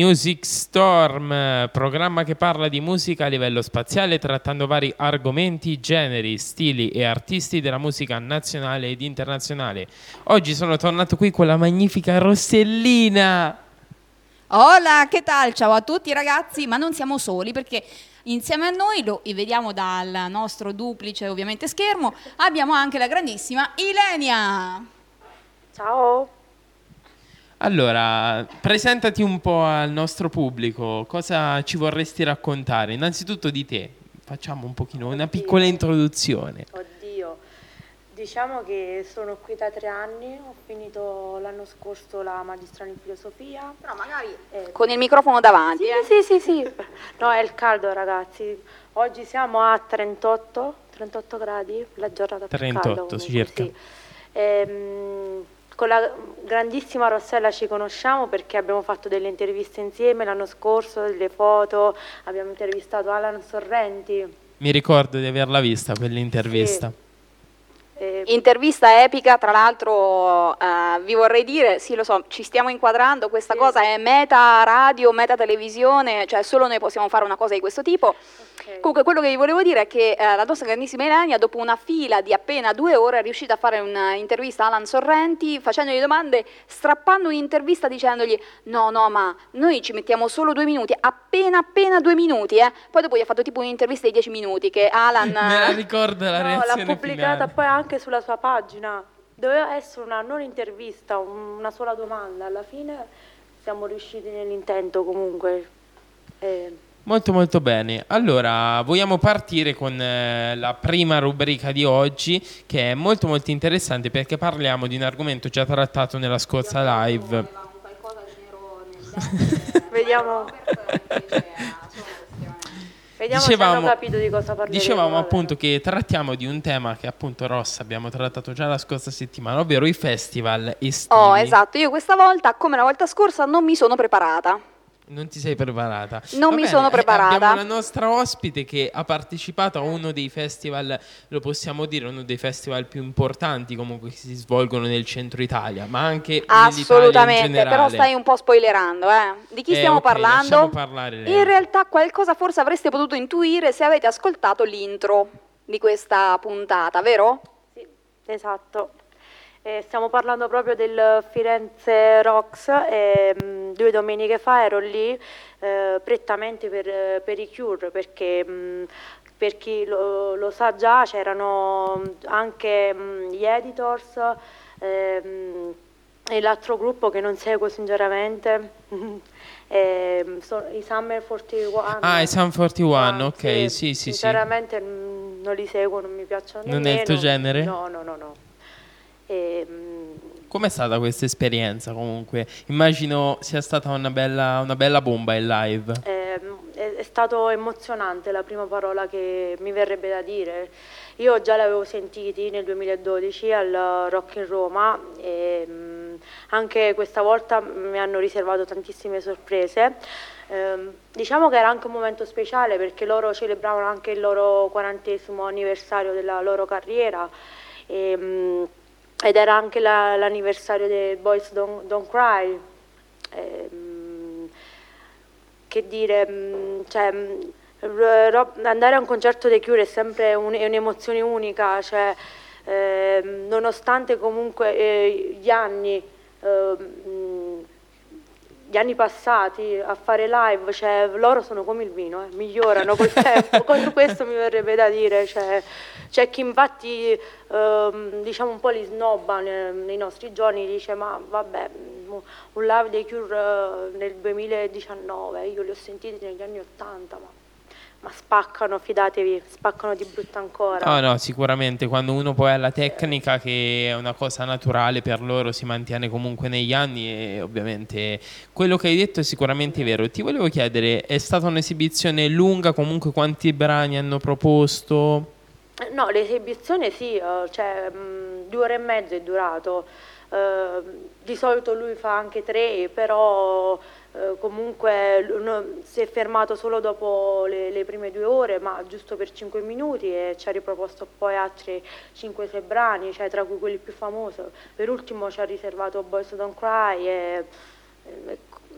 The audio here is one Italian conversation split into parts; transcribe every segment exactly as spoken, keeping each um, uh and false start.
Music Storm, programma che parla di musica a livello spaziale trattando vari argomenti, generi, stili e artisti della musica nazionale ed internazionale. Oggi sono tornato qui con la magnifica Rossellina. Hola, che tal? Ciao a tutti ragazzi, ma non siamo soli perché insieme a noi, lo vediamo dal nostro duplice ovviamente schermo, abbiamo anche la grandissima Ilenia. Ciao. Allora, presentati un po' al nostro pubblico, cosa ci vorresti raccontare? Innanzitutto di te, facciamo un pochino una piccola introduzione. Oddio, diciamo che sono qui da tre anni, ho finito l'anno scorso la magistrale in filosofia. Però magari eh, con il microfono davanti. Sì, eh. sì, sì, sì. No, è il caldo ragazzi, oggi siamo a trentotto, trentotto gradi, la giornata più calda trentotto comunque, circa. sì. Ehm, Con la grandissima Rossella ci conosciamo perché abbiamo fatto delle interviste insieme l'anno scorso, delle foto, abbiamo intervistato Alan Sorrenti. Mi ricordo di averla vista quell'intervista. Sì. Eh, Intervista epica, tra l'altro eh, vi vorrei dire, sì lo so, ci stiamo inquadrando, questa Sì. cosa è meta radio, meta televisione, cioè solo noi possiamo fare una cosa di questo tipo. ok. Comunque quello che vi volevo dire è che eh, la nostra grandissima Ilenia dopo una fila di appena due ore è riuscita a fare un'intervista a Alan Sorrenti facendogli domande, strappando un'intervista dicendogli no no ma noi ci mettiamo solo due minuti, appena appena due minuti, eh. Poi dopo gli ha fatto tipo un'intervista di dieci minuti che Alan... Me la ricordo la No, reazione l'ha pubblicata finale. poi anche sulla sua pagina. Doveva essere una non intervista, un- una sola domanda. Alla fine siamo riusciti nell'intento comunque. Eh, Molto molto bene. Allora, vogliamo partire con eh, la prima rubrica di oggi, che è molto molto interessante perché parliamo di un argomento già trattato nella scorsa live. vediamo vediamo se Dicevamo- hanno capito di cosa parleremo. Dicevamo vabbè. appunto che trattiamo di un tema che appunto Rossa abbiamo trattato già la scorsa settimana, ovvero i festival estivi. Oh esatto, io questa volta come la volta scorsa non mi sono preparata. Non ti sei preparata? Non Va mi bene, sono eh, preparata. Abbiamo la nostra ospite che ha partecipato a uno dei festival, lo possiamo dire, uno dei festival più importanti comunque che si svolgono nel centro Italia, ma anche nell'Italia in Assolutamente, generale. però stai un po' spoilerando, eh. Di chi Eh, stiamo ok, parlando? lasciamo parlare lei. In realtà qualcosa forse avreste potuto intuire se avete ascoltato l'intro di questa puntata, vero? Sì, esatto. Eh, stiamo parlando proprio del Firenze Rocks. E, mh, due domeniche fa ero lì eh, prettamente per, per i Cure perché mh, per chi lo, lo sa già c'erano anche mh, gli Editors ehm, e l'altro gruppo che non seguo sinceramente ehm, sono i Summer quarantuno. Ah, i Sum quarantuno, Ah, ok, sì, sì, sì. sinceramente mh, non li seguo, non mi piacciono Non è il nemmeno. tuo genere? No, no, no, no. E, mh, Com'è stata questa esperienza comunque? Immagino sia stata una bella, una bella bomba in live. ehm, è, è stato emozionante la prima parola che mi verrebbe da dire. Io già l'avevo sentiti nel duemiladodici al Rock in Roma e mh, anche questa volta mi hanno riservato tantissime sorprese. Ehm, diciamo che era anche un momento speciale perché loro celebravano anche il loro quarantesimo anniversario della loro carriera e, mh, ed era anche la- l'anniversario dei Boys Don't, Don't Cry. Ehm, che dire, mh, cioè, mh, ro- ro- andare a un concerto dei Cure è sempre un- è un'emozione unica, cioè, ehm, nonostante comunque eh, gli anni, ehm, mh, gli anni passati a fare live, cioè, loro sono come il vino, eh, migliorano col tempo, con questo mi verrebbe da dire, cioè, c'è chi infatti ehm, diciamo un po' li snobba ne- nei nostri giorni, dice ma vabbè, un live dei Cure eh, nel duemiladiciannove, io li ho sentiti negli anni ottanta, ma, ma spaccano, fidatevi, spaccano di brutto ancora. Ah no, sicuramente quando uno poi ha la tecnica che è una cosa naturale per loro si mantiene comunque negli anni e ovviamente quello che hai detto è sicuramente vero. Ti volevo chiedere, è stata un'esibizione lunga, comunque quanti brani hanno proposto? Eh, No, l'esibizione sì, eh, cioè mh, due ore e mezzo è durato. Eh, di solito lui fa anche tre, però eh, comunque l- no- si è fermato solo dopo le, le prime due ore, ma giusto per cinque minuti e ci ha riproposto poi altri cinque sei brani, cioè tra cui quelli più famosi. Per ultimo ci ha riservato Boys Don't Cry e, e-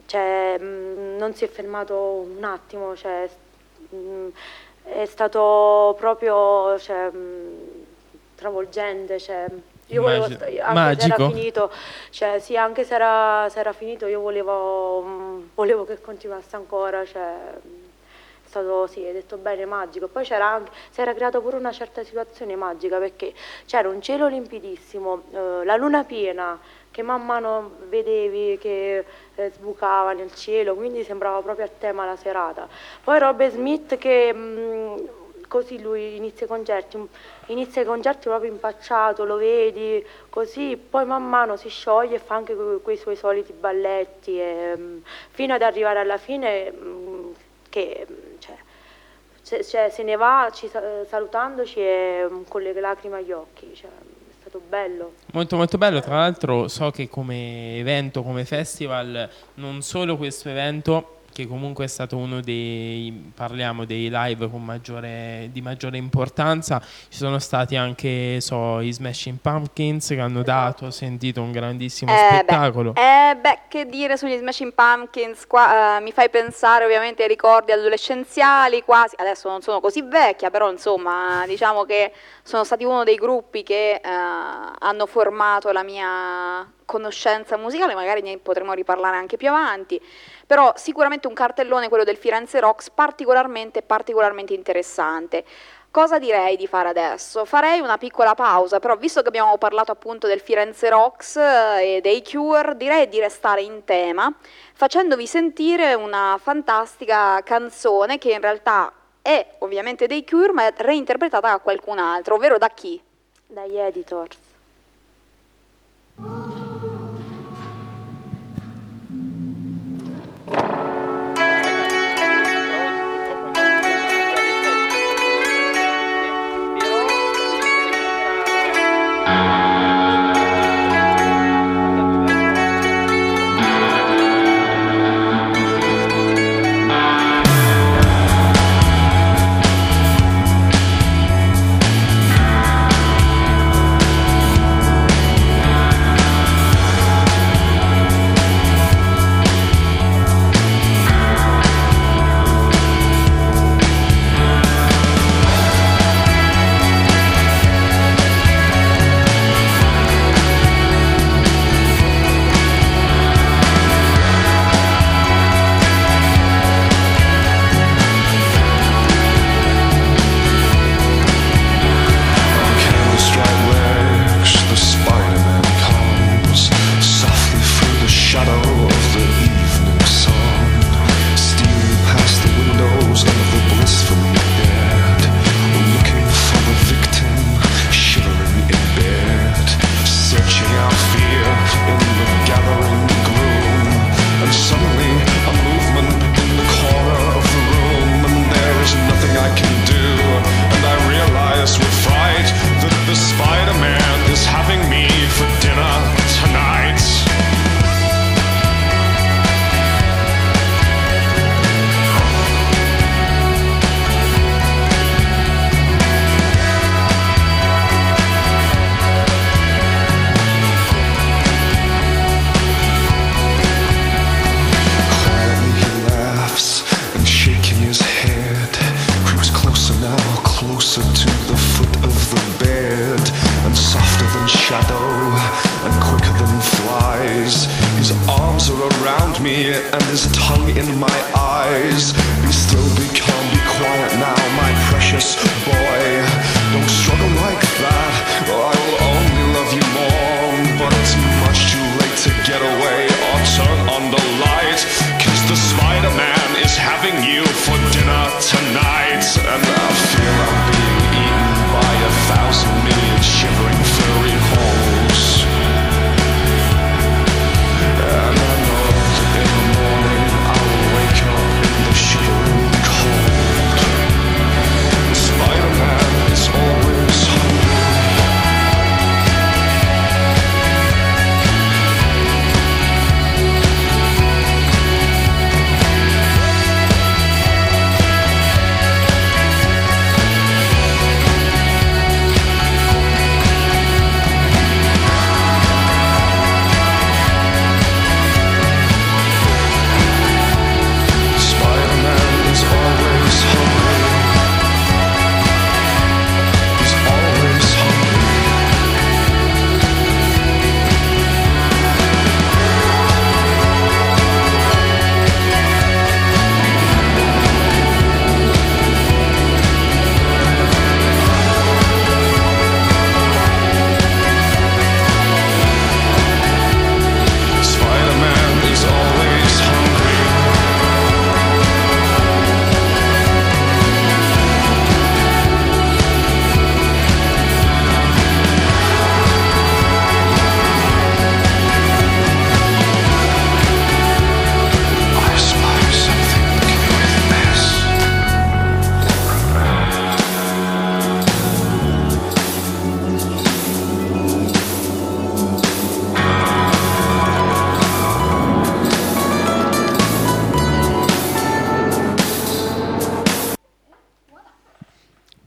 cioè, mh, non si è fermato un attimo, cioè, mh, è stato proprio cioè, mh, travolgente, cioè, io volevo Immagino. sta- anche Magico. se era finito, cioè, sì, anche se era, se era finito io volevo, mh, volevo che continuasse ancora, cioè, è stato, sì, hai detto bene, magico. Poi c'era anche, si era creata pure una certa situazione magica, perché c'era un cielo limpidissimo, eh, la luna piena, che man mano vedevi che eh, sbucava nel cielo, quindi sembrava proprio a tema la serata. Poi Robert Smith che mh, così lui inizia i concerti, inizia i concerti proprio impacciato, lo vedi così, poi man mano si scioglie e fa anche que- quei suoi soliti balletti, e, mh, fino ad arrivare alla fine mh, che cioè, se, cioè, se ne va ci, sa- salutandoci e mh, con le lacrime agli occhi, cioè, è stato bello. Molto molto bello, tra l'altro so che come evento, come festival, non solo questo evento, che comunque è stato uno dei, parliamo dei live con maggiore, di maggiore importanza, ci sono stati anche, so, i Smashing Pumpkins che hanno dato, ho sentito un grandissimo Eh spettacolo. beh, eh beh, che dire sugli Smashing Pumpkins, qua eh, mi fai pensare ovviamente ai ricordi adolescenziali, quasi, adesso non sono così vecchia, però insomma diciamo che sono stati uno dei gruppi che eh, hanno formato la mia conoscenza musicale, magari ne potremo riparlare anche più avanti, però sicuramente un cartellone, quello del Firenze Rocks, particolarmente, particolarmente interessante. Cosa direi di fare adesso? Farei una piccola pausa, però visto che abbiamo parlato appunto del Firenze Rocks eh, e dei Cure, direi di restare in tema facendovi sentire una fantastica canzone che in realtà è ovviamente dei Cure ma è reinterpretata da qualcun altro, ovvero da chi? Dagli Editors.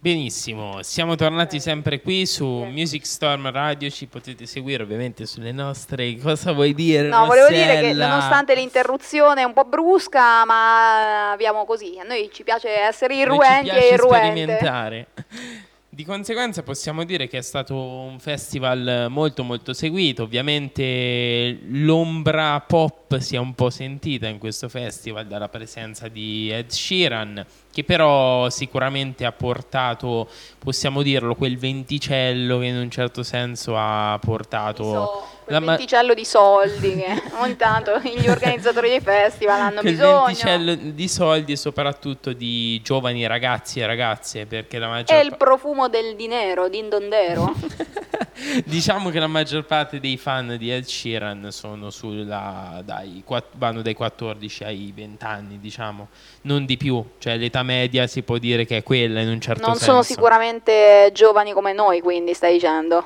Benissimo, siamo tornati sempre qui su Music Storm Radio, ci potete seguire ovviamente sulle nostre, cosa vuoi dire? No, volevo dire che Rossella? nonostante l'interruzione un po' brusca, ma abbiamo così, a noi ci piace essere irruenti Noi ci piace e irruente. sperimentare. Di conseguenza possiamo dire che è stato un festival molto molto seguito, ovviamente l'ombra pop si è un po' sentita in questo festival dalla presenza di Ed Sheeran, che però sicuramente ha portato, possiamo dirlo, quel venticello che in un certo senso ha portato... So, quel la ma- venticello di soldi che ogni tanto gli organizzatori dei festival hanno quel bisogno. venticello di soldi e soprattutto di giovani ragazzi e ragazze, perché la maggior È il pa- profumo del dinero, d'indondero. Diciamo che la maggior parte dei fan di Ed Sheeran sono sulla, dai, quatt- vanno dai quattordici ai venti anni, diciamo, non di più, cioè l'età media si può dire che è quella in un certo Non senso. sono sicuramente giovani come noi, quindi stai dicendo.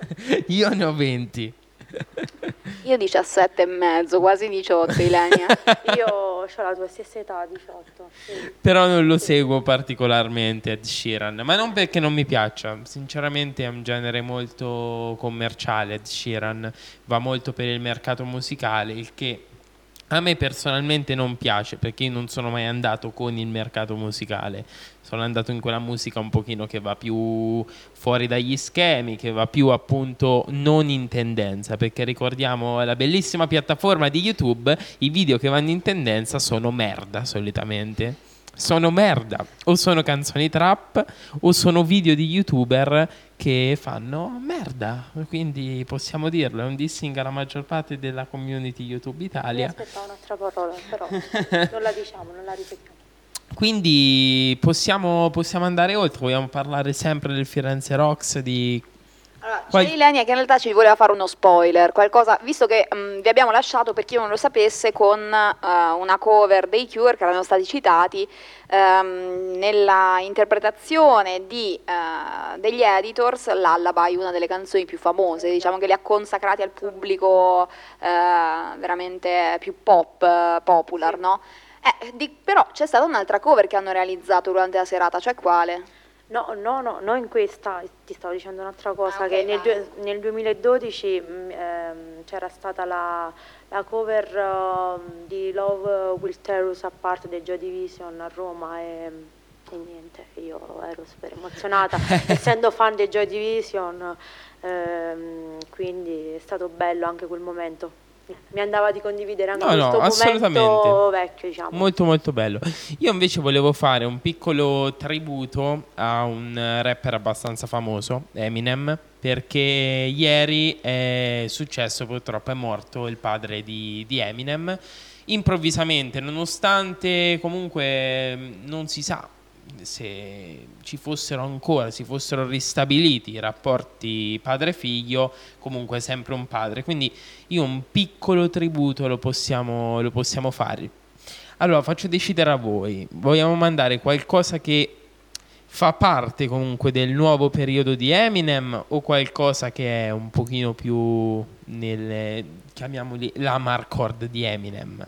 Io ne ho venti. Io diciassette e mezzo, quasi diciotto, Ilenia. Io ho la tua stessa età, diciotto. Sì. Però non lo seguo particolarmente Ed Sheeran, ma non perché non mi piaccia, sinceramente è un genere molto commerciale. Ed Sheeran va molto per il mercato musicale, il che a me personalmente non piace, perché io non sono mai andato con il mercato musicale, sono andato in quella musica un pochino che va più fuori dagli schemi, che va più appunto non in tendenza, perché ricordiamo la bellissima piattaforma di YouTube, i video che vanno in tendenza sono merda solitamente. Sono merda, o sono canzoni trap o sono video di youtuber che fanno merda, quindi possiamo dirlo, è un dissing alla maggior parte della community YouTube Mi Italia. aspettavo un'altra parola, però non la diciamo, non la ripetiamo. Quindi possiamo, possiamo andare oltre, vogliamo parlare sempre del Firenze Rocks, di... Allora, c'è Qual- Ilenia che in realtà ci voleva fare uno spoiler, qualcosa, visto che mh, vi abbiamo lasciato, per chi non lo sapesse, con eh, una cover dei Cure che erano stati citati ehm, nella interpretazione di, eh, degli Editors, Lullaby, una delle canzoni più famose, diciamo che li ha consacrati al pubblico eh, veramente più pop, eh, popular, no? Eh, di- però c'è stata un'altra cover che hanno realizzato durante la serata, cioè quale? No, no, no, no, in questa ti stavo dicendo un'altra cosa, Ah, ok, che nel, vai. due- nel duemiladodici mh, ehm, c'era stata la, la cover ehm, di Love Will Tear Us Apart dei Joy Division a Roma e, e niente, io ero super emozionata, essendo fan dei Joy Division, ehm, quindi è stato bello anche quel momento. Mi andava di condividere anche No, no, questo assolutamente. momento vecchio, diciamo. Molto molto bello. Io invece volevo fare un piccolo tributo a un rapper abbastanza famoso, Eminem, perché ieri è successo, purtroppo è morto il padre di, di Eminem, improvvisamente, nonostante comunque non si sa se ci fossero ancora, si fossero ristabiliti i rapporti padre-figlio, comunque è sempre un padre, quindi io un piccolo tributo lo possiamo, lo possiamo fare. Allora faccio decidere a voi, vogliamo mandare qualcosa che fa parte comunque del nuovo periodo di Eminem o qualcosa che è un pochino più nel, chiamiamoli la Marcord di Eminem?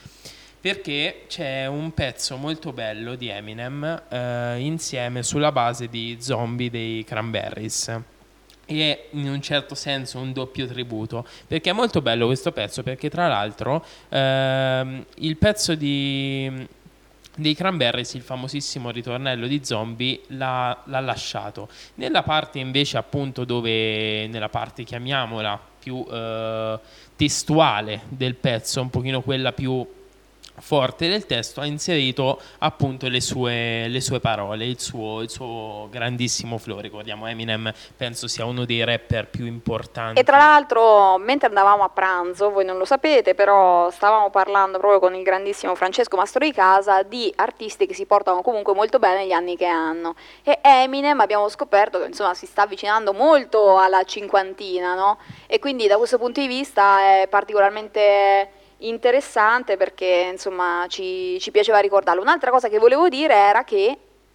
Perché c'è un pezzo molto bello di Eminem eh, insieme sulla base di Zombie dei Cranberries. E è in un certo senso un doppio tributo, perché è molto bello questo pezzo, perché tra l'altro ehm, il pezzo di, dei Cranberries, il famosissimo ritornello di Zombie, l'ha, l'ha lasciato. Nella parte invece appunto dove, nella parte chiamiamola più eh, testuale del pezzo, un pochino quella più forte del testo, ha inserito appunto le sue, le sue parole, il suo, il suo grandissimo flow. Ricordiamo, Eminem penso sia uno dei rapper più importanti. E tra l'altro, mentre andavamo a pranzo, voi non lo sapete, però stavamo parlando proprio con il grandissimo Francesco Mastro di Casa di artisti che si portano comunque molto bene negli anni che hanno. E Eminem abbiamo scoperto che insomma si sta avvicinando molto alla cinquantina, no? E quindi da questo punto di vista è particolarmente interessante, perché insomma ci, ci piaceva ricordarlo. Un'altra cosa che volevo dire era che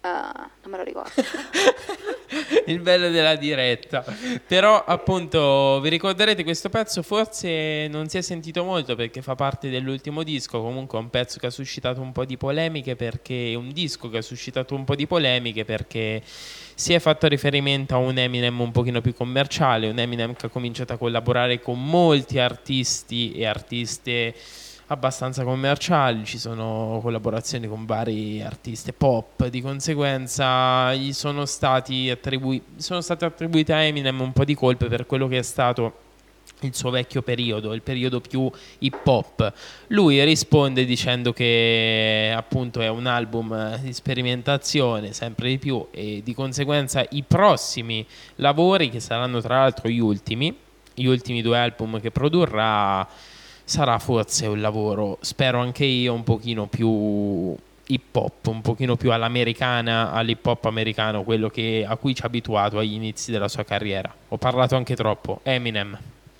Uh, non me lo ricordo. Il bello della diretta. Però appunto vi ricorderete questo pezzo forse non si è sentito molto perché fa parte dell'ultimo disco. Comunque è un pezzo che ha suscitato un po' di polemiche, perché è un disco che ha suscitato un po' di polemiche perché si è fatto riferimento a un Eminem un pochino più commerciale, un Eminem che ha cominciato a collaborare con molti artisti e artiste abbastanza commerciali. Ci sono collaborazioni con vari artisti pop, di conseguenza gli sono stati attribui- sono state attribuite a Eminem un po' di colpe per quello che è stato il suo vecchio periodo, il periodo più hip hop. Lui risponde dicendo che appunto è un album di sperimentazione sempre di più, e di conseguenza i prossimi lavori, che saranno tra l'altro gli ultimi gli ultimi due album che produrrà, sarà forse un lavoro, spero anche io, un pochino più hip hop, un pochino più all'americana, all'hip hop americano, quello che, a cui ci ha abituato agli inizi della sua carriera. Ho parlato anche troppo. Eminem.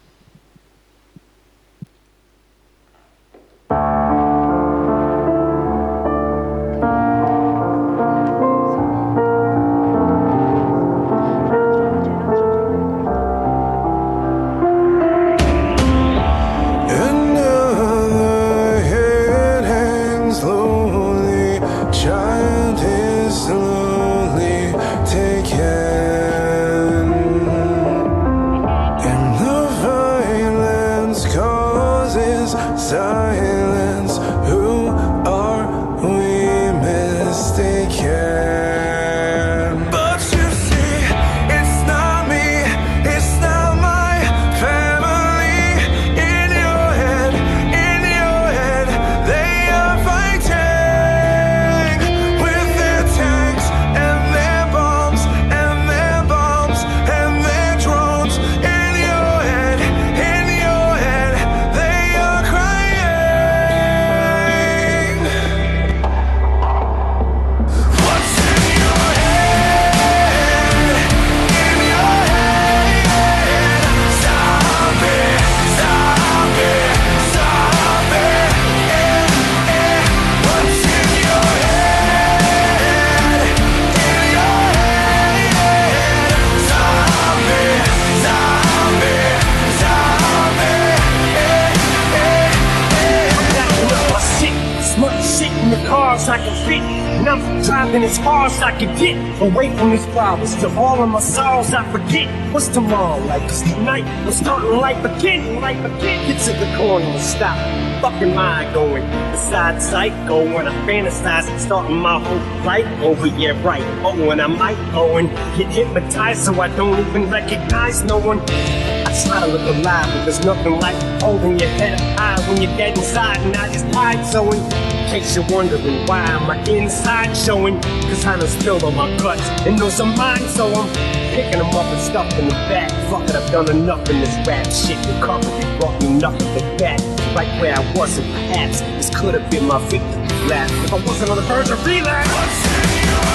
As far as I can get away from these problems, to all of my sorrows I forget what's tomorrow like. Cause tonight we're starting life again, life again. Get to the corner and stop. Fucking mind going beside psycho when I fantasize, starting my whole life over. Yeah, right. Oh, and I might go and get hypnotized so I don't even recognize no one. I try to look alive, but there's nothing like holding your head up high when you're dead inside, and I just hide. So in case you're wondering why my inside showing, cause I done spilled on my guts, and those are mine, so I'm picking them up and stuffed in the back. Fuck it, I've done enough in this rap shit. Recovery brought me nothing but that. Right where I was, and perhaps this could have been my victory lap if I wasn't on the verge of relapse. What's in your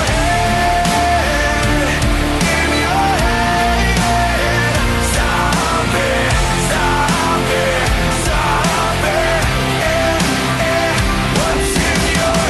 head? In your head? Stop it, stop it, stop it. Eh, eh. What's in your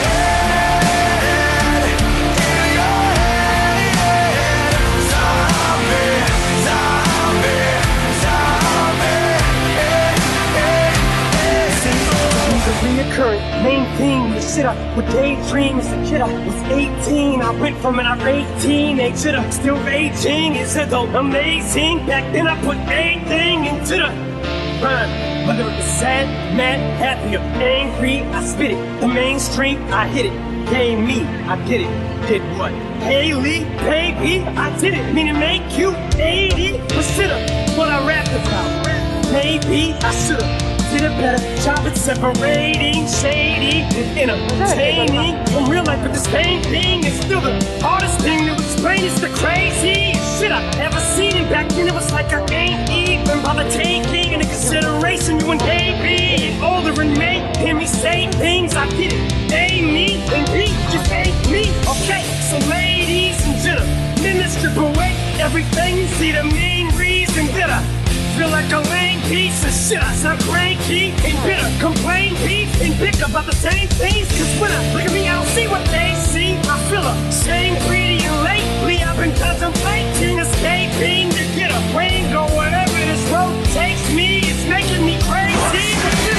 head? In your head? Stop it, stop it, stop it. Eh, eh, eh. The reoccurring main theme, the shit I would daydream as a kid. I was eighteen, I went from an irate teenager to still raging. It's so amazing. Back then I put anything into the rhyme. Whether it was sad, mad, happy, or angry, I spit it. The mainstream, I hit it. Came me, I did it. Did what? Haley, baby, I did it. Meaning make you eighty percent of what I rapped about. Maybe I should've did a better job at separating shady and entertaining from real life, but this main thing is still the hardest thing to explain. It's the craziest shit I've ever seen, and back then it was like I ain't even bother taking into consideration you and baby and older and make hear me say things. I get it, A me and B just ain't me. Okay, so ladies and gentlemen, let's strip away everything. See the main reason that I feel like a lame piece of shit. I sound cranky and bitter, complain, beef, and bicker about the same things. Cause when I look at me, I don't see what they see. I feel ashamed, greedy, and lately I've been contemplating escaping to get a brain go wherever this road takes me. It's making me crazy.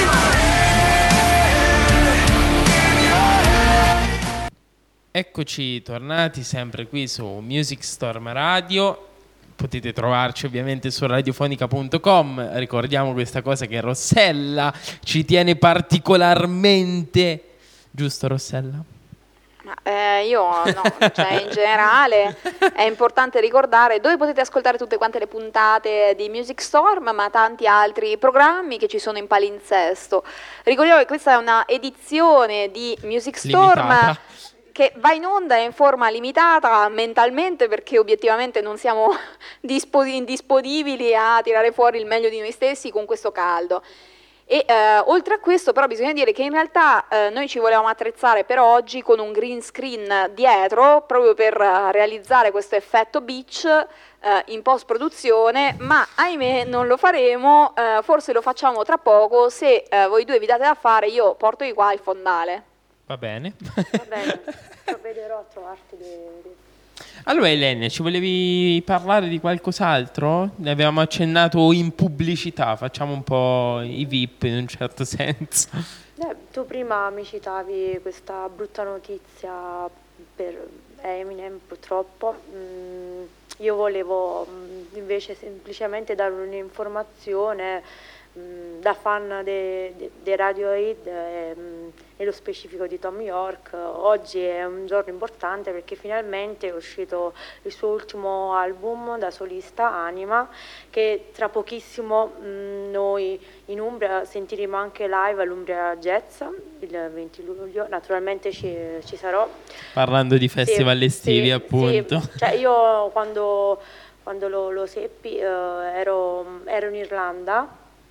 Eccoci tornati sempre qui su Music Storm Radio. Potete trovarci ovviamente su radiofonica punto com. Ricordiamo questa cosa che Rossella ci tiene particolarmente, giusto Rossella? Ma, eh, io no, cioè in generale è importante ricordare dove potete ascoltare tutte quante le puntate di Music Storm, ma tanti altri programmi che ci sono in palinsesto. Ricordiamo che questa è una edizione di Music Storm limitata, che va in onda in forma limitata mentalmente, perché obiettivamente non siamo dispo- indisponibili a tirare fuori il meglio di noi stessi con questo caldo. E eh, oltre a questo però bisogna dire che in realtà eh, noi ci volevamo attrezzare per oggi con un green screen dietro, proprio per uh, realizzare questo effetto beach uh, in post produzione, ma ahimè non lo faremo, uh, forse lo facciamo tra poco. Se uh, voi due vi date da fare, io porto di qua il fondale. Va bene. Va bene, provvederò a trovarti dei... Allora Elena, ci volevi parlare di qualcos'altro? Ne avevamo accennato in pubblicità, facciamo un po' i V I P in un certo senso. Eh, tu prima mi citavi questa brutta notizia per Eminem, purtroppo. Mm, io volevo mm, invece semplicemente dare un'informazione mm, da fan dei de, de Radiohead e, mm, nello specifico di Tom York. Oggi è un giorno importante perché finalmente è uscito il suo ultimo album da solista, Anima, che tra pochissimo mh, noi in Umbria sentiremo anche live all'Umbria Jazz il venti luglio. Naturalmente ci, ci sarò. Parlando di festival sì, estivi, sì, appunto. Sì. Cioè io quando, quando lo, lo seppi eh, ero, ero in Irlanda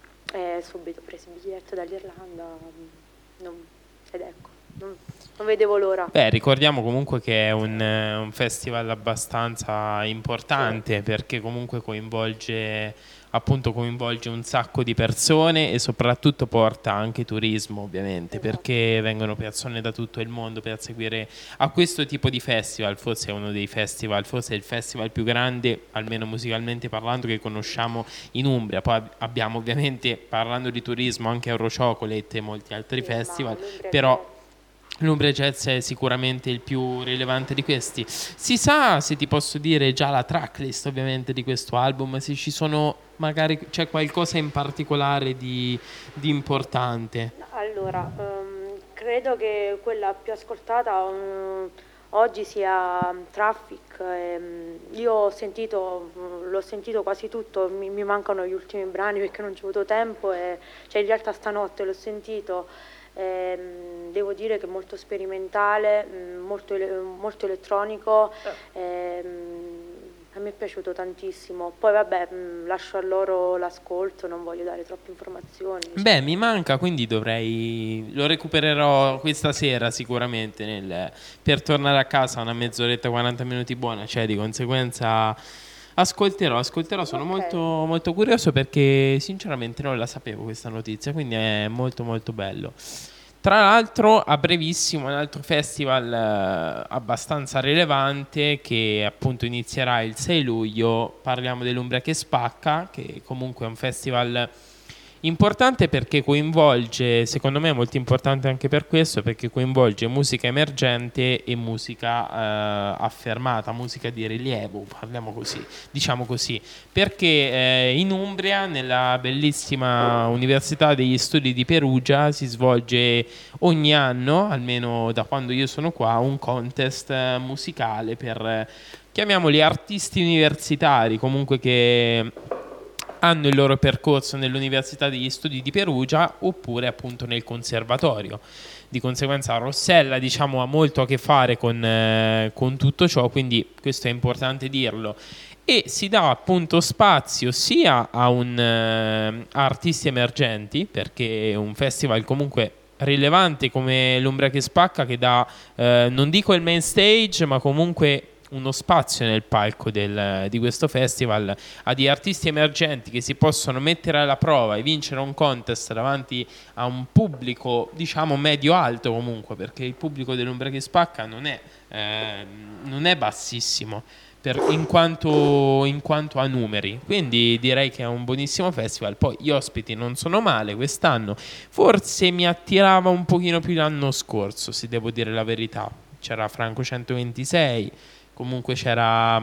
e subito presi il biglietto dall'Irlanda. Non, ed ecco, non, non vedevo l'ora. Beh, ricordiamo comunque che è un, un festival abbastanza importante, sì, perché comunque coinvolge appunto coinvolge un sacco di persone e soprattutto porta anche turismo, ovviamente, esatto, perché vengono persone da tutto il mondo per seguire a questo tipo di festival. Forse è uno dei festival, forse è il festival più grande, almeno musicalmente parlando, che conosciamo in Umbria. Poi abbiamo ovviamente, parlando di turismo, anche Eurochocolate e molti altri sì, festival, però l'Umbria Jazz è sicuramente il più rilevante di questi. Si sa, se ti posso dire, già la tracklist ovviamente di questo album, se ci sono, magari c'è qualcosa in particolare di, di importante? Allora, um, credo che quella più ascoltata um, oggi sia Traffic. Um, io ho sentito, l'ho sentito quasi tutto, mi, mi mancano gli ultimi brani perché non c'è avuto tempo, e, cioè in realtà stanotte l'ho sentito. Eh, devo dire che è molto sperimentale, molto, molto elettronico, eh, a me è piaciuto tantissimo. Poi vabbè, lascio a loro l'ascolto, non voglio dare troppe informazioni. Beh, mi manca, quindi dovrei, lo recupererò questa sera sicuramente nel, per tornare a casa, una mezz'oretta, quaranta minuti buona, cioè di conseguenza ascolterò, ascolterò, sono okay. molto, molto curioso perché sinceramente non la sapevo questa notizia, quindi è molto molto bello. Tra l'altro, a brevissimo, un altro festival eh, abbastanza rilevante che appunto inizierà il sei luglio, parliamo dell'Umbria che spacca, che comunque è un festival importante perché coinvolge, secondo me è molto importante anche per questo, perché coinvolge musica emergente e musica eh, affermata, musica di rilievo, parliamo così, diciamo così, perché eh, in Umbria, nella bellissima Università degli Studi di Perugia, si svolge ogni anno, almeno da quando io sono qua, un contest eh, musicale per, eh, chiamiamoli artisti universitari, comunque che hanno il loro percorso nell'Università degli Studi di Perugia oppure appunto nel conservatorio. Di conseguenza Rossella, diciamo, ha molto a che fare con, eh, con tutto ciò, quindi questo è importante dirlo. E si dà appunto spazio sia a, un, eh, a artisti emergenti, perché è un festival comunque rilevante come l'Umbria che spacca, che dà, eh, non dico il main stage, ma comunque uno spazio nel palco del, di questo festival a di artisti emergenti che si possono mettere alla prova e vincere un contest davanti a un pubblico diciamo medio-alto comunque, perché il pubblico dell'Umbria che Spacca non è, eh, non è bassissimo per, in, quanto, in quanto a numeri, quindi direi che è un buonissimo festival. Poi gli ospiti non sono male quest'anno, forse mi attirava un pochino più l'anno scorso, se devo dire la verità. C'era Franco centoventisei, comunque c'era,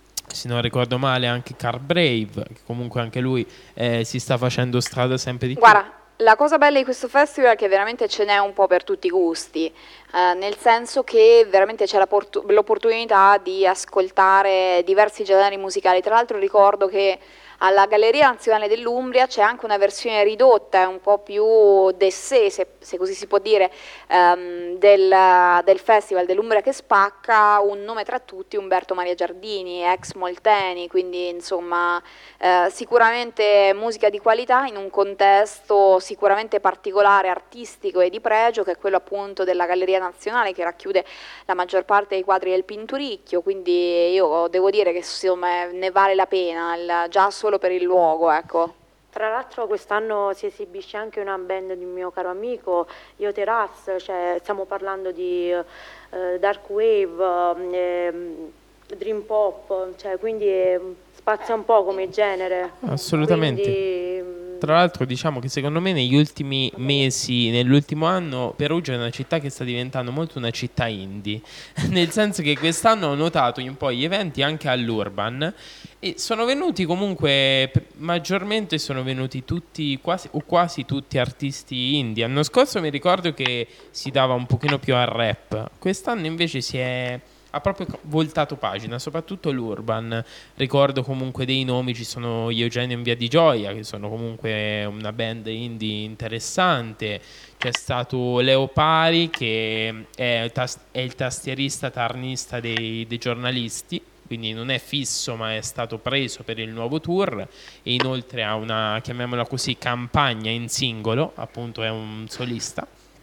se non ricordo male, anche Car Brave, che comunque anche lui eh, si sta facendo strada sempre di più. Guarda, la cosa bella di questo festival è che veramente ce n'è un po' per tutti i gusti, eh, nel senso che veramente c'è la portu- l'opportunità di ascoltare diversi generi musicali. Tra l'altro ricordo che alla Galleria Nazionale dell'Umbria c'è anche una versione ridotta, un po' più d'essè, se, se così si può dire, um, del, del Festival dell'Umbria che Spacca, un nome tra tutti, Umberto Maria Giardini, ex Molteni, quindi insomma eh, sicuramente musica di qualità in un contesto sicuramente particolare, artistico e di pregio, che è quello appunto della Galleria Nazionale, che racchiude la maggior parte dei quadri del Pinturicchio, quindi io devo dire che insomma ne vale la pena, il, già solo per il luogo, ecco. Tra l'altro quest'anno si esibisce anche una band di un mio caro amico, Io Terrace, cioè stiamo parlando di eh, Dark Wave, eh, Dream Pop, cioè quindi eh, spazia un po' come genere. Assolutamente. Quindi, tra l'altro diciamo che secondo me negli ultimi mesi, nell'ultimo anno, Perugia è una città che sta diventando molto una città indie, nel senso che quest'anno ho notato un po' gli eventi anche all'Urban e sono venuti comunque, maggiormente sono venuti tutti, quasi, o quasi tutti artisti indie. L'anno scorso mi ricordo che si dava un pochino più al rap, quest'anno invece si è... ha proprio voltato pagina, soprattutto l'Urban. Ricordo comunque dei nomi, ci sono gli Eugenio in Via di Gioia, che sono comunque una band indie interessante. C'è stato Leo Pari, che è, tas- è il tastierista tarnista dei, dei giornalisti, quindi non è fisso ma è stato preso per il nuovo tour, e inoltre ha una, chiamiamola così, campagna in singolo, appunto è un solista.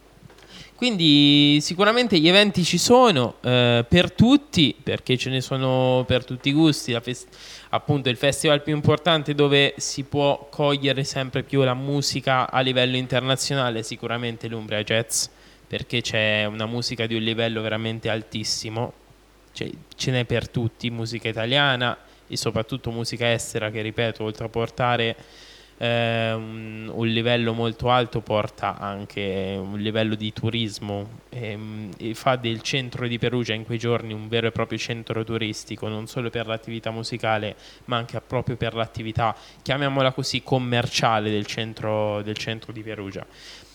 Quindi sicuramente gli eventi ci sono eh, per tutti, perché ce ne sono per tutti i gusti. La fest- appunto il festival più importante dove si può cogliere sempre più la musica a livello internazionale è sicuramente l'Umbria Jazz, perché c'è una musica di un livello veramente altissimo, cioè, ce n'è per tutti, musica italiana e soprattutto musica estera, che ripeto, oltre a portare Eh, un, un livello molto alto, porta anche un livello di turismo e, e fa del centro di Perugia in quei giorni un vero e proprio centro turistico, non solo per l'attività musicale ma anche proprio per l'attività, chiamiamola così, commerciale del centro, del centro di Perugia.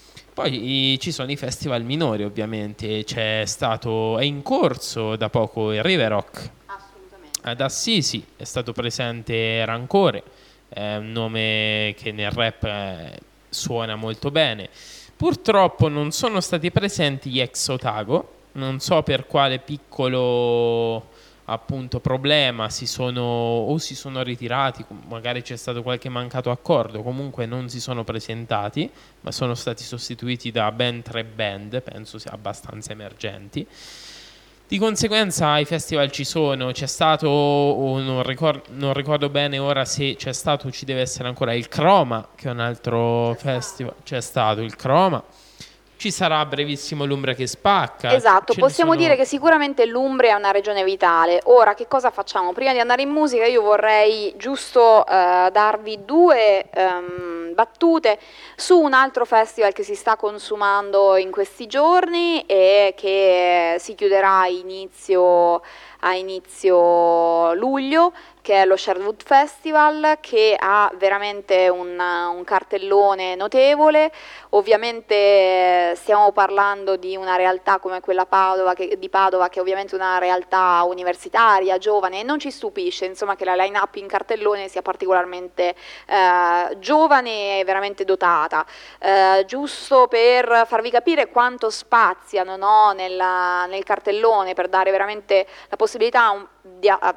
Poi ci sono i festival minori, ovviamente. C'è stato, è in corso da poco il River Rock ad Assisi, è stato presente Rancore, è un nome che nel rap eh, suona molto bene. Purtroppo non sono stati presenti gli ex Otago, non so per quale piccolo appunto problema si sono o si sono ritirati, magari c'è stato qualche mancato accordo, comunque non si sono presentati, ma sono stati sostituiti da ben tre band, penso sia abbastanza emergenti. Di conseguenza i festival ci sono, c'è stato, oh, non, ricordo, non ricordo bene ora se c'è stato, ci deve essere ancora il Croma, che è un altro c'è festival, stato. C'è stato il Croma, ci sarà a brevissimo l'Umbria che Spacca. Esatto, Ce possiamo sono... dire che sicuramente l'Umbria è una regione vitale. Ora che cosa facciamo? Prima di andare in musica io vorrei giusto uh, darvi due um, battute su un altro festival che si sta consumando in questi giorni e che si chiuderà a inizio, a inizio luglio, che è lo Sherwood Festival, che ha veramente un, un cartellone notevole. Ovviamente stiamo parlando di una realtà come quella Padova, che, di Padova, che è ovviamente una realtà universitaria, giovane, e non ci stupisce insomma che la line-up in cartellone sia particolarmente eh, giovane e veramente dotata. Eh, giusto per farvi capire quanto spaziano, no, nella, nel cartellone, per dare veramente la possibilità un, di, a,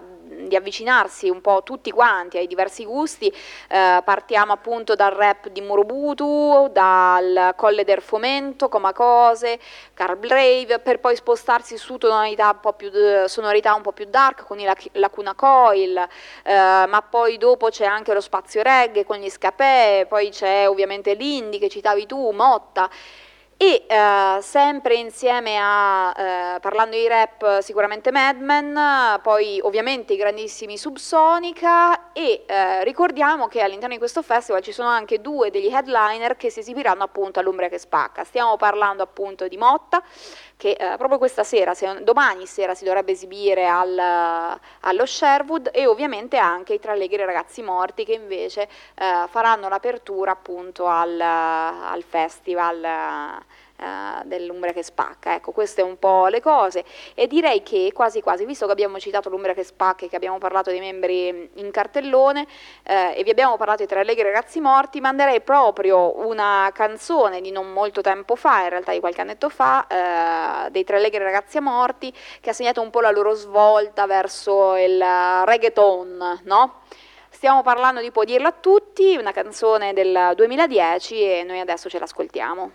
di avvicinarsi un po' tutti quanti ai diversi gusti. Eh, partiamo appunto dal rap di Murubutu, dal Colle del Fomento, Comacose, Carl Brave, per poi spostarsi su tonalità un po' più, sonorità un po' più dark con i Lacuna Coil, eh, ma poi dopo c'è anche lo spazio reggae con gli Scapè, poi c'è ovviamente l'indie che citavi tu, Motta. E eh, sempre insieme a, eh, parlando di rap, sicuramente Madman, poi ovviamente i grandissimi Subsonica e eh, ricordiamo che all'interno di questo festival ci sono anche due degli headliner che si esibiranno appunto all'Umbria che spacca. Stiamo parlando appunto di Motta, che eh, proprio questa sera, se, domani sera si dovrebbe esibire al, allo Sherwood, e ovviamente anche i Tre Allegri Ragazzi Morti che invece eh, faranno l'apertura appunto al, al festival Uh, dell'Umbria che spacca. Ecco, queste un po' le cose, e direi che quasi quasi, visto che abbiamo citato l'Umbria che spacca e che abbiamo parlato dei membri in cartellone eh, e vi abbiamo parlato di Tre Allegri Ragazzi Morti, manderei proprio una canzone di non molto tempo fa, in realtà di qualche annetto fa, eh, dei Tre Allegri Ragazzi Morti, che ha segnato un po' la loro svolta verso il reggaeton, no? Stiamo parlando di Può dirlo a tutti, una canzone del duemiladieci, e noi adesso ce l'ascoltiamo.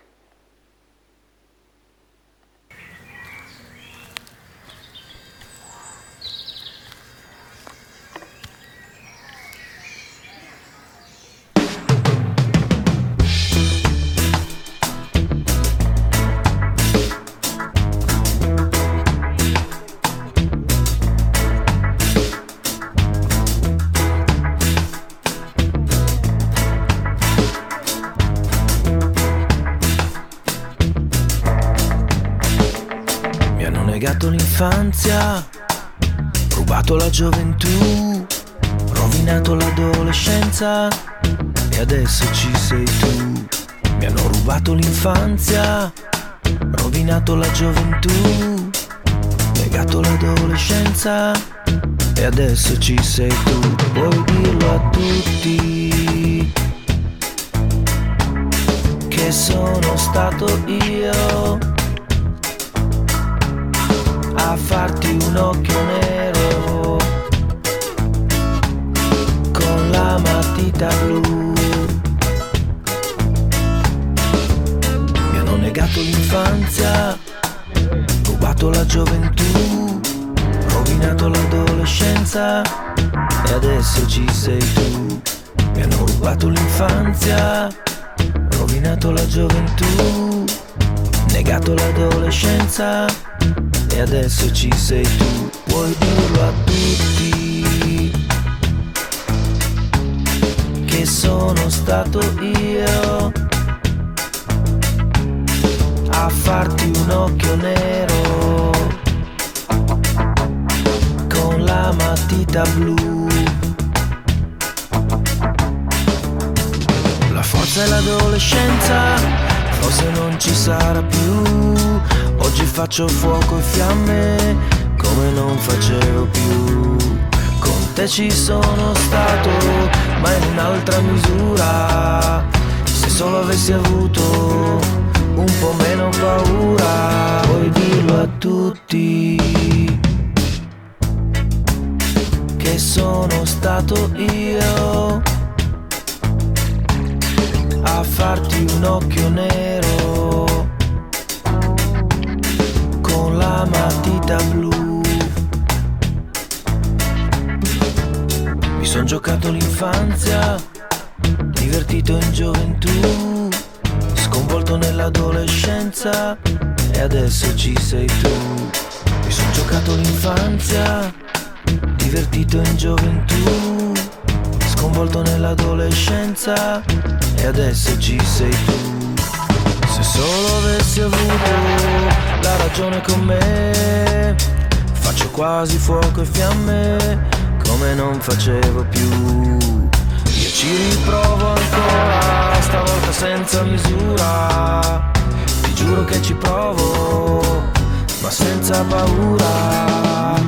Negato l'infanzia, rubato la gioventù, rovinato l'adolescenza e adesso ci sei tu. Mi hanno rubato l'infanzia, rovinato la gioventù, negato l'adolescenza e adesso ci sei tu. Puoi dirlo a tutti che sono stato io a farti un occhio nero con la matita blu. Mi hanno negato l'infanzia, rubato la gioventù, rovinato l'adolescenza e adesso ci sei tu. Mi hanno rubato l'infanzia, rovinato la gioventù, negato l'adolescenza e adesso ci sei tu. Puoi dirlo a tutti che sono stato io a farti un occhio nero con la matita blu. La forza e l'adolescenza forse non ci sarà più. Oggi faccio fuoco e fiamme come non facevo più. Con te ci sono stato, ma in un'altra misura. Se solo avessi avuto un po' meno paura. Puoi dirlo a tutti che sono stato io a farti un occhio nero con la matita blu. Mi son giocato l'infanzia, divertito in gioventù, sconvolto nell'adolescenza e adesso ci sei tu. Mi son giocato l'infanzia, divertito in gioventù, sconvolto nell'adolescenza e adesso ci sei tu. Se solo avessi avuto la ragione con me, faccio quasi fuoco e fiamme come non facevo più. Io ci riprovo ancora, stavolta senza misura. Ti giuro che ci provo, ma senza paura.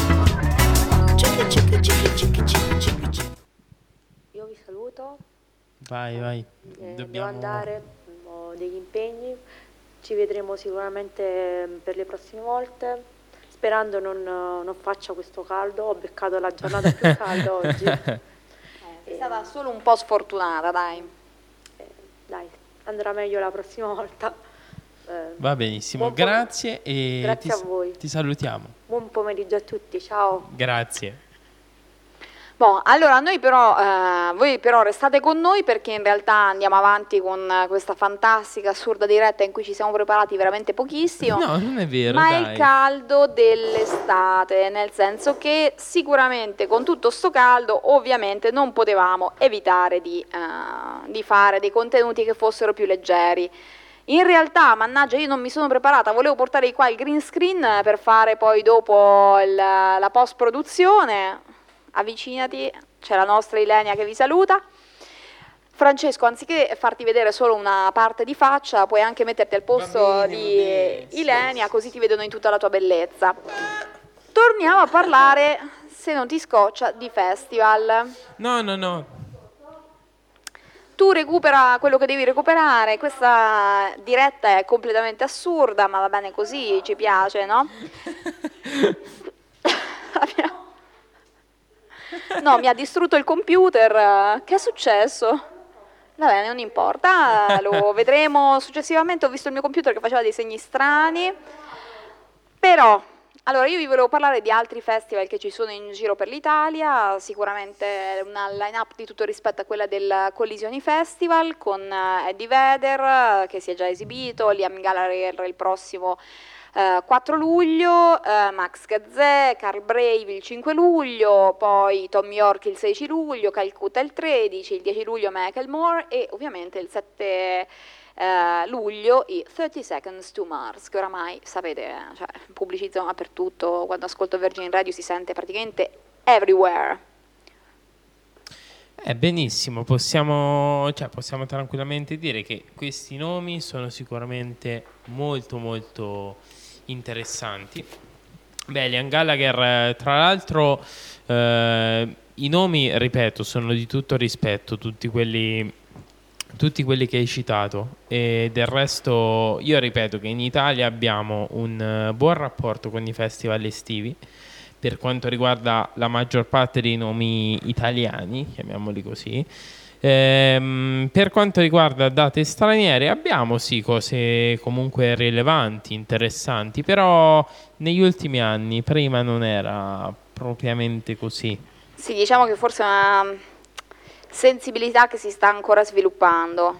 Io vi saluto Vai, vai. Eh, Dobbiamo... Devo andare, ho degli impegni, ci vedremo sicuramente per le prossime volte, sperando non, non faccia questo caldo, ho beccato la giornata più calda oggi. Eh, è stata solo un po' sfortunata, dai. Eh, dai, andrà meglio la prossima volta. Eh, Va benissimo, buon pom- grazie e Grazie ti, a voi. ti salutiamo. Buon pomeriggio a tutti, ciao. Grazie. Boh, allora noi però, eh, voi però restate con noi perché in realtà andiamo avanti con eh, questa fantastica, assurda diretta in cui ci siamo preparati veramente pochissimo. No, non è vero, Ma è dai. il caldo dell'estate, nel senso che sicuramente con tutto sto caldo ovviamente non potevamo evitare di, eh, di fare dei contenuti che fossero più leggeri. In realtà, mannaggia, io non mi sono preparata, volevo portare qua il green screen per fare poi dopo il- la post-produzione. Avvicinati, c'è la nostra Ilenia che vi saluta. Francesco, anziché farti vedere solo una parte di faccia, puoi anche metterti al posto Va bene, di va bene, sì, Ilenia, sì, così ti vedono in tutta la tua bellezza. Torniamo a parlare, se non ti scoccia, di festival. No, no, no. Tu recupera quello che devi recuperare, questa diretta è completamente assurda, ma va bene così, ci piace, no? Abbiamo- No, mi ha distrutto il computer. Che è successo? Vabbè, non importa, lo vedremo successivamente. Ho visto il mio computer che faceva dei segni strani. Però, allora io vi volevo parlare di altri festival che ci sono in giro per l'Italia. Sicuramente una line-up di tutto rispetto a quella del Collisioni Festival con eh, Eddie Vedder eh, che si è già esibito, Liam Gallagher il prossimo Uh, quattro luglio, uh, Max Gazzè, Carl Brave il cinque luglio, poi Tom York il sedici luglio, Calcutta il tredici, il dieci luglio Michael Moore e ovviamente il sette uh, luglio i thirty seconds to Mars, che oramai sapete, cioè, pubblicizzano dappertutto, quando ascolto Virgin Radio si sente praticamente everywhere. Eh, benissimo, possiamo, cioè, possiamo tranquillamente dire che questi nomi sono sicuramente molto molto interessanti. Beh, Liam Gallagher, tra l'altro, eh, i nomi, ripeto, sono di tutto rispetto, tutti quelli, tutti quelli che hai citato, e del resto io ripeto che in Italia abbiamo un uh, buon rapporto con i festival estivi per quanto riguarda la maggior parte dei nomi italiani, chiamiamoli così. Ehm, per quanto riguarda date straniere abbiamo sì cose comunque rilevanti, interessanti, però negli ultimi anni, prima non era propriamente così. Sì, diciamo che forse è una sensibilità che si sta ancora sviluppando.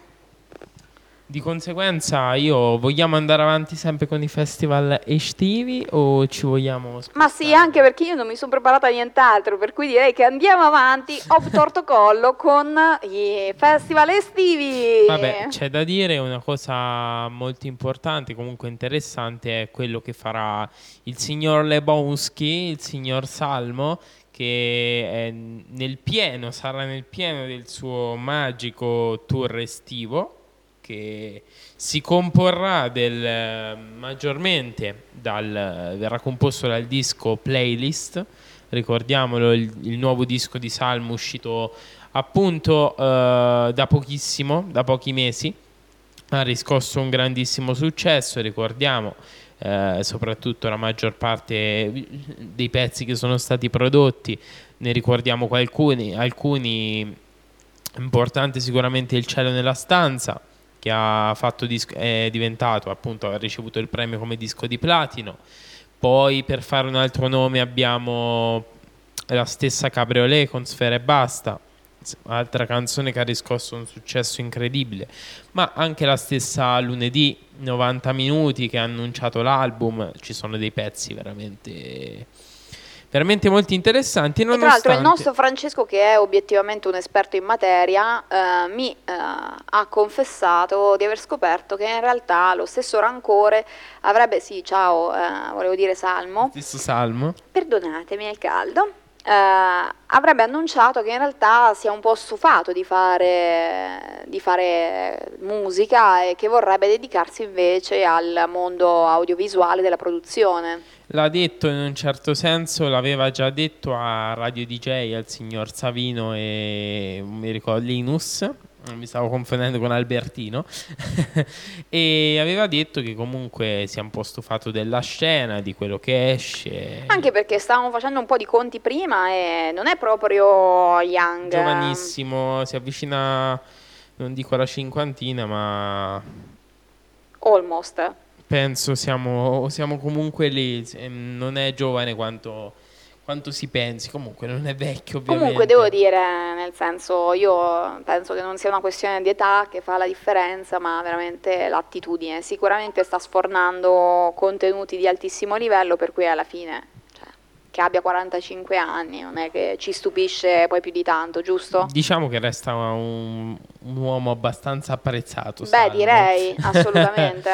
Di conseguenza io vogliamo andare avanti sempre con i festival estivi o ci vogliamo spostare? Ma sì, anche perché io non mi sono preparata a nient'altro, per cui direi che andiamo avanti obtorto collo con i festival estivi. Vabbè, c'è da dire una cosa molto importante, comunque interessante, è quello che farà il signor Lebowski, il signor Salmo, che è nel pieno, sarà nel pieno del suo magico tour estivo, che si comporrà del, maggiormente dal, verrà composto dal disco Playlist. Ricordiamolo, il, il nuovo disco di Salmo uscito appunto eh, da pochissimo, da pochi mesi, ha riscosso un grandissimo successo. Ricordiamo eh, soprattutto la maggior parte dei pezzi che sono stati prodotti, ne ricordiamo alcuni, alcuni importanti, sicuramente Il cielo nella stanza, che ha fatto disco, è diventato appunto, ha ricevuto il premio come disco di platino. Poi, per fare un altro nome, abbiamo la stessa Cabriolet con Sfera e Basta, altra canzone che ha riscosso un successo incredibile, ma anche la stessa Lunedì novanta minuti, che ha annunciato l'album. Ci sono dei pezzi veramente veramente molto interessanti. E tra l'altro il nostro Francesco, che è obiettivamente un esperto in materia, eh, mi eh, ha confessato di aver scoperto che in realtà lo stesso Rancore avrebbe, sì, ciao, eh, volevo dire Salmo, stesso Salmo, perdonatemi il caldo, eh, avrebbe annunciato che in realtà si è un po' stufato di fare, di fare musica e che vorrebbe dedicarsi invece al mondo audiovisuale della produzione. L'ha detto in un certo senso, l'aveva già detto a Radio D J al signor Savino e mi ricordo Linus, mi stavo confondendo con Albertino. E aveva detto che comunque si è un po' stufato della scena, di quello che esce. Anche perché stavamo facendo un po' di conti prima e non è proprio young. Giovanissimo, si avvicina, non dico alla cinquantina, ma Almost. penso siamo, siamo comunque lì. Non è giovane quanto, quanto si pensi, comunque non è vecchio ovviamente. Comunque devo dire, nel senso, io penso che non sia una questione di età che fa la differenza, ma veramente l'attitudine. Sicuramente sta sfornando contenuti di altissimo livello, per cui alla fine, cioè, che abbia quarantacinque anni non è che ci stupisce poi più di tanto, giusto? Diciamo che resta un, un uomo abbastanza apprezzato. Beh, Salvo. direi, assolutamente.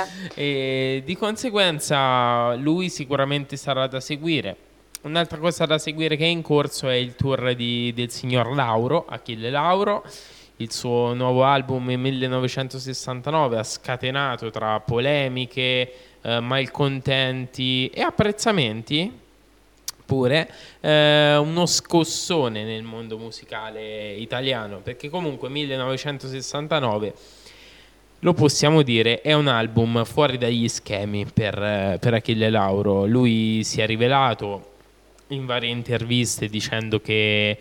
E di conseguenza lui sicuramente sarà da seguire. Un'altra cosa da seguire che è in corso è il tour di, del signor Lauro, Achille Lauro. Il suo nuovo album millenovecentosessantanove ha scatenato tra polemiche, eh, malcontenti e apprezzamenti pure eh, uno scossone nel mondo musicale italiano, perché comunque millenovecentosessantanove, lo possiamo dire, è un album fuori dagli schemi per, per Achille Lauro. Lui si è rivelato in varie interviste dicendo che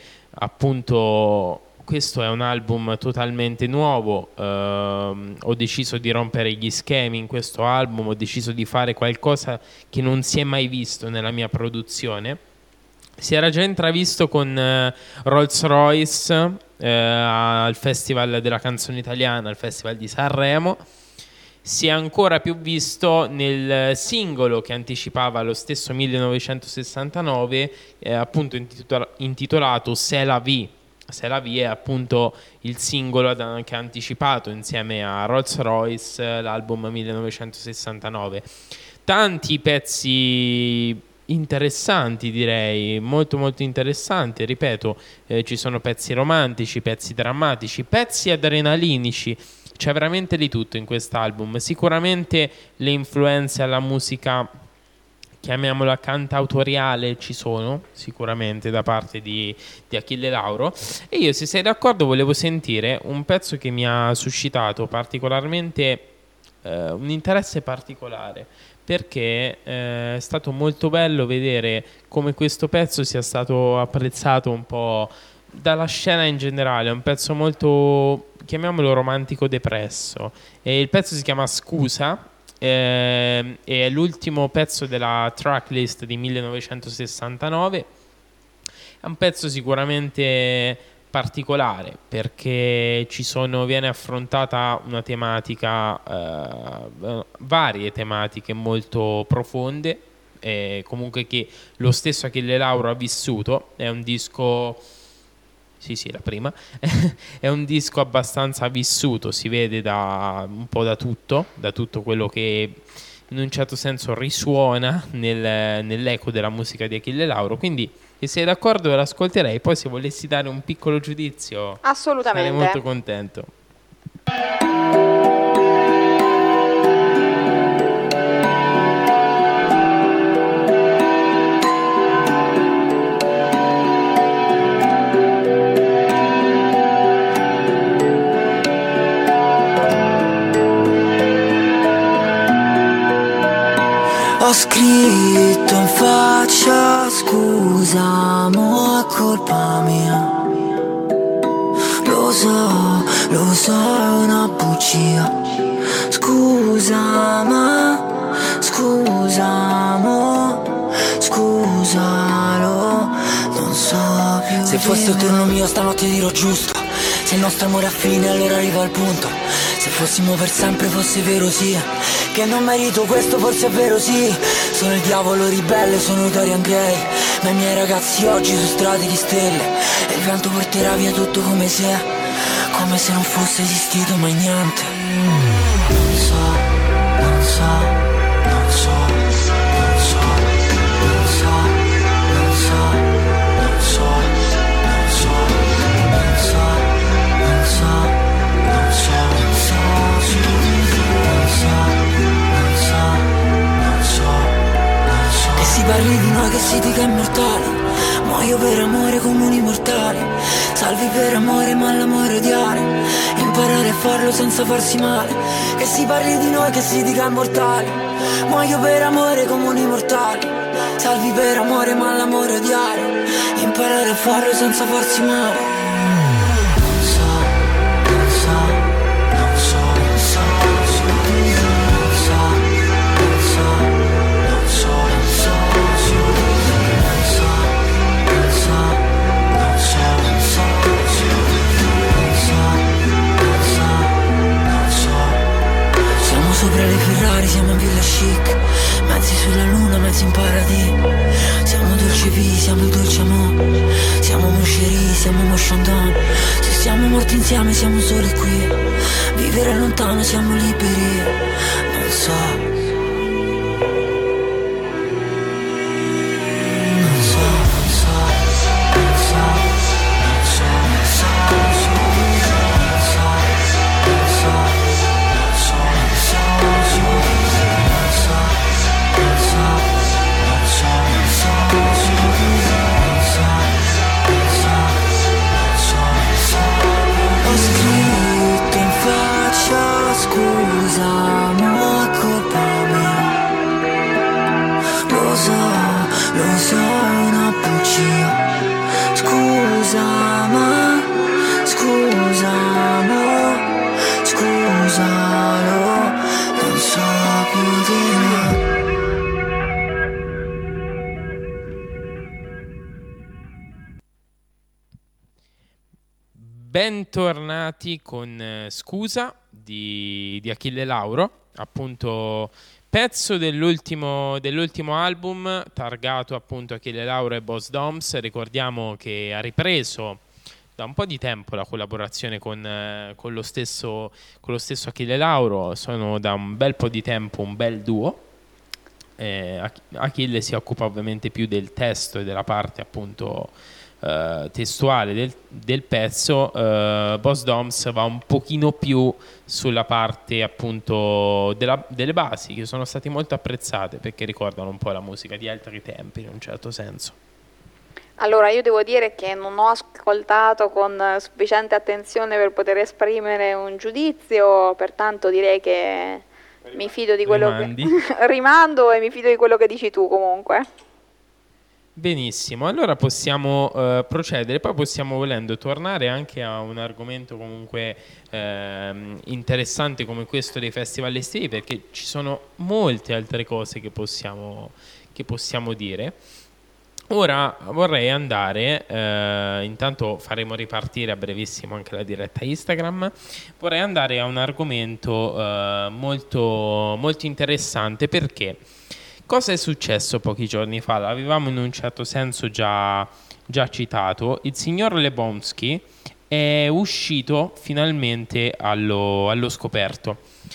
appunto questo è un album totalmente nuovo, ehm, ho deciso di rompere gli schemi in questo album, ho deciso di fare qualcosa che non si è mai visto nella mia produzione. Si era già intravisto con eh, Rolls Royce eh, al Festival della Canzone Italiana, al Festival di Sanremo. Si è ancora più visto nel singolo che anticipava lo stesso millenovecentosessantanove, eh, appunto intitola- intitolato C'est la vie. C'est la vie è appunto il singolo ad- che ha anticipato insieme a Rolls Royce l'album millenovecentosessantanove. Tanti pezzi interessanti, direi, molto molto interessanti, ripeto, eh, ci sono pezzi romantici, pezzi drammatici, pezzi adrenalinici. C'è veramente di tutto in quest'album. Sicuramente le influenze alla musica, chiamiamola cantautoriale, ci sono sicuramente da parte di, di Achille Lauro. E io, se sei d'accordo, volevo sentire un pezzo che mi ha suscitato particolarmente eh, un interesse particolare, perché eh, è stato molto bello vedere come questo pezzo sia stato apprezzato un po' dalla scena in generale. È un pezzo molto, chiamiamolo romantico depresso, e il pezzo si chiama Scusa, eh, e è l'ultimo pezzo della tracklist di millenovecentosessantanove. È un pezzo sicuramente particolare perché ci sono, viene affrontata una tematica, eh, varie tematiche molto profonde, eh, comunque che lo stesso Achille Lauro ha vissuto. È un disco, sì sì la prima è un disco abbastanza vissuto, si vede da un po' da tutto, da tutto quello che in un certo senso risuona nel, nell'eco della musica di Achille Lauro. Quindi, se sei d'accordo, l'ascolterei. Poi, se volessi dare un piccolo giudizio, assolutamente, sarei molto contento. Ho scritto in faccia scusa, mo' è colpa mia. Lo so, lo so, è una bugia. Scusa, ma scusa, mo', scusalo, non so più. Se fosse il turno mio stanotte dirò giusto. Se il nostro amore è a fine allora arriva il punto. Se fossimo per sempre fosse vero sì, che non merito questo, forse è vero sì. Sono il diavolo ribelle, sono Dorian Gray, ma i miei ragazzi oggi su strade di stelle. E il vento porterà via tutto come se, come se non fosse esistito mai niente. Non so, non so, non so, non so, non so, non so, non so, non so, non so, non so, non so, non so, non so, non so, non so. E si parli di noi che si dica immortali, ma Muoio per amore come un immortale. Salvi per amore ma l'amore odiare. Imparare a farlo senza farsi male. Che si parli di noi, che si dica immortali. Muoio per amore come un immortale. Salvi per amore ma l'amore odiare. Imparare a farlo senza farsi male. Sopra le Ferrari siamo in villa chic, mezzi sulla luna, mezzi in paradiso. Siamo dolci vi, siamo il dolce amore. Siamo mosceri, siamo mosciandone. Se siamo morti insieme siamo soli qui. Vivere lontano siamo liberi. Non so. Scusa, ma è colpa mia. Lo so, lo so, è una bugia. Scusa, ma, scusa, ma, scusalo, non so più di me. Bentornati con eh, Scusa di, di Achille Lauro, appunto pezzo dell'ultimo, dell'ultimo album targato appunto Achille Lauro e Boss Doms. Ricordiamo che ha ripreso da un po' di tempo la collaborazione con, eh, con, lo stesso, con lo stesso Achille Lauro. Sono da un bel po' di tempo un bel duo. eh, Achille si occupa ovviamente più del testo e della parte appunto Uh, testuale del, del pezzo. uh, Boss Doms va un pochino più sulla parte appunto della, delle basi, che sono state molto apprezzate perché ricordano un po' la musica di altri tempi in un certo senso. Allora, io devo dire che non ho ascoltato con sufficiente attenzione per poter esprimere un giudizio, pertanto direi che mi fido di quello Rimandi. che rimando e mi fido di quello che dici tu comunque. Benissimo, allora possiamo uh, procedere, poi possiamo, volendo, tornare anche a un argomento comunque ehm, interessante come questo dei festival estivi, perché ci sono molte altre cose che possiamo, che possiamo dire. Ora vorrei andare, eh, intanto faremo ripartire a brevissimo anche la diretta Instagram, vorrei andare a un argomento eh, molto, molto interessante, perché cosa è successo pochi giorni fa? L'avevamo in un certo senso già, già citato. Il signor Lebowski è uscito finalmente allo, allo scoperto.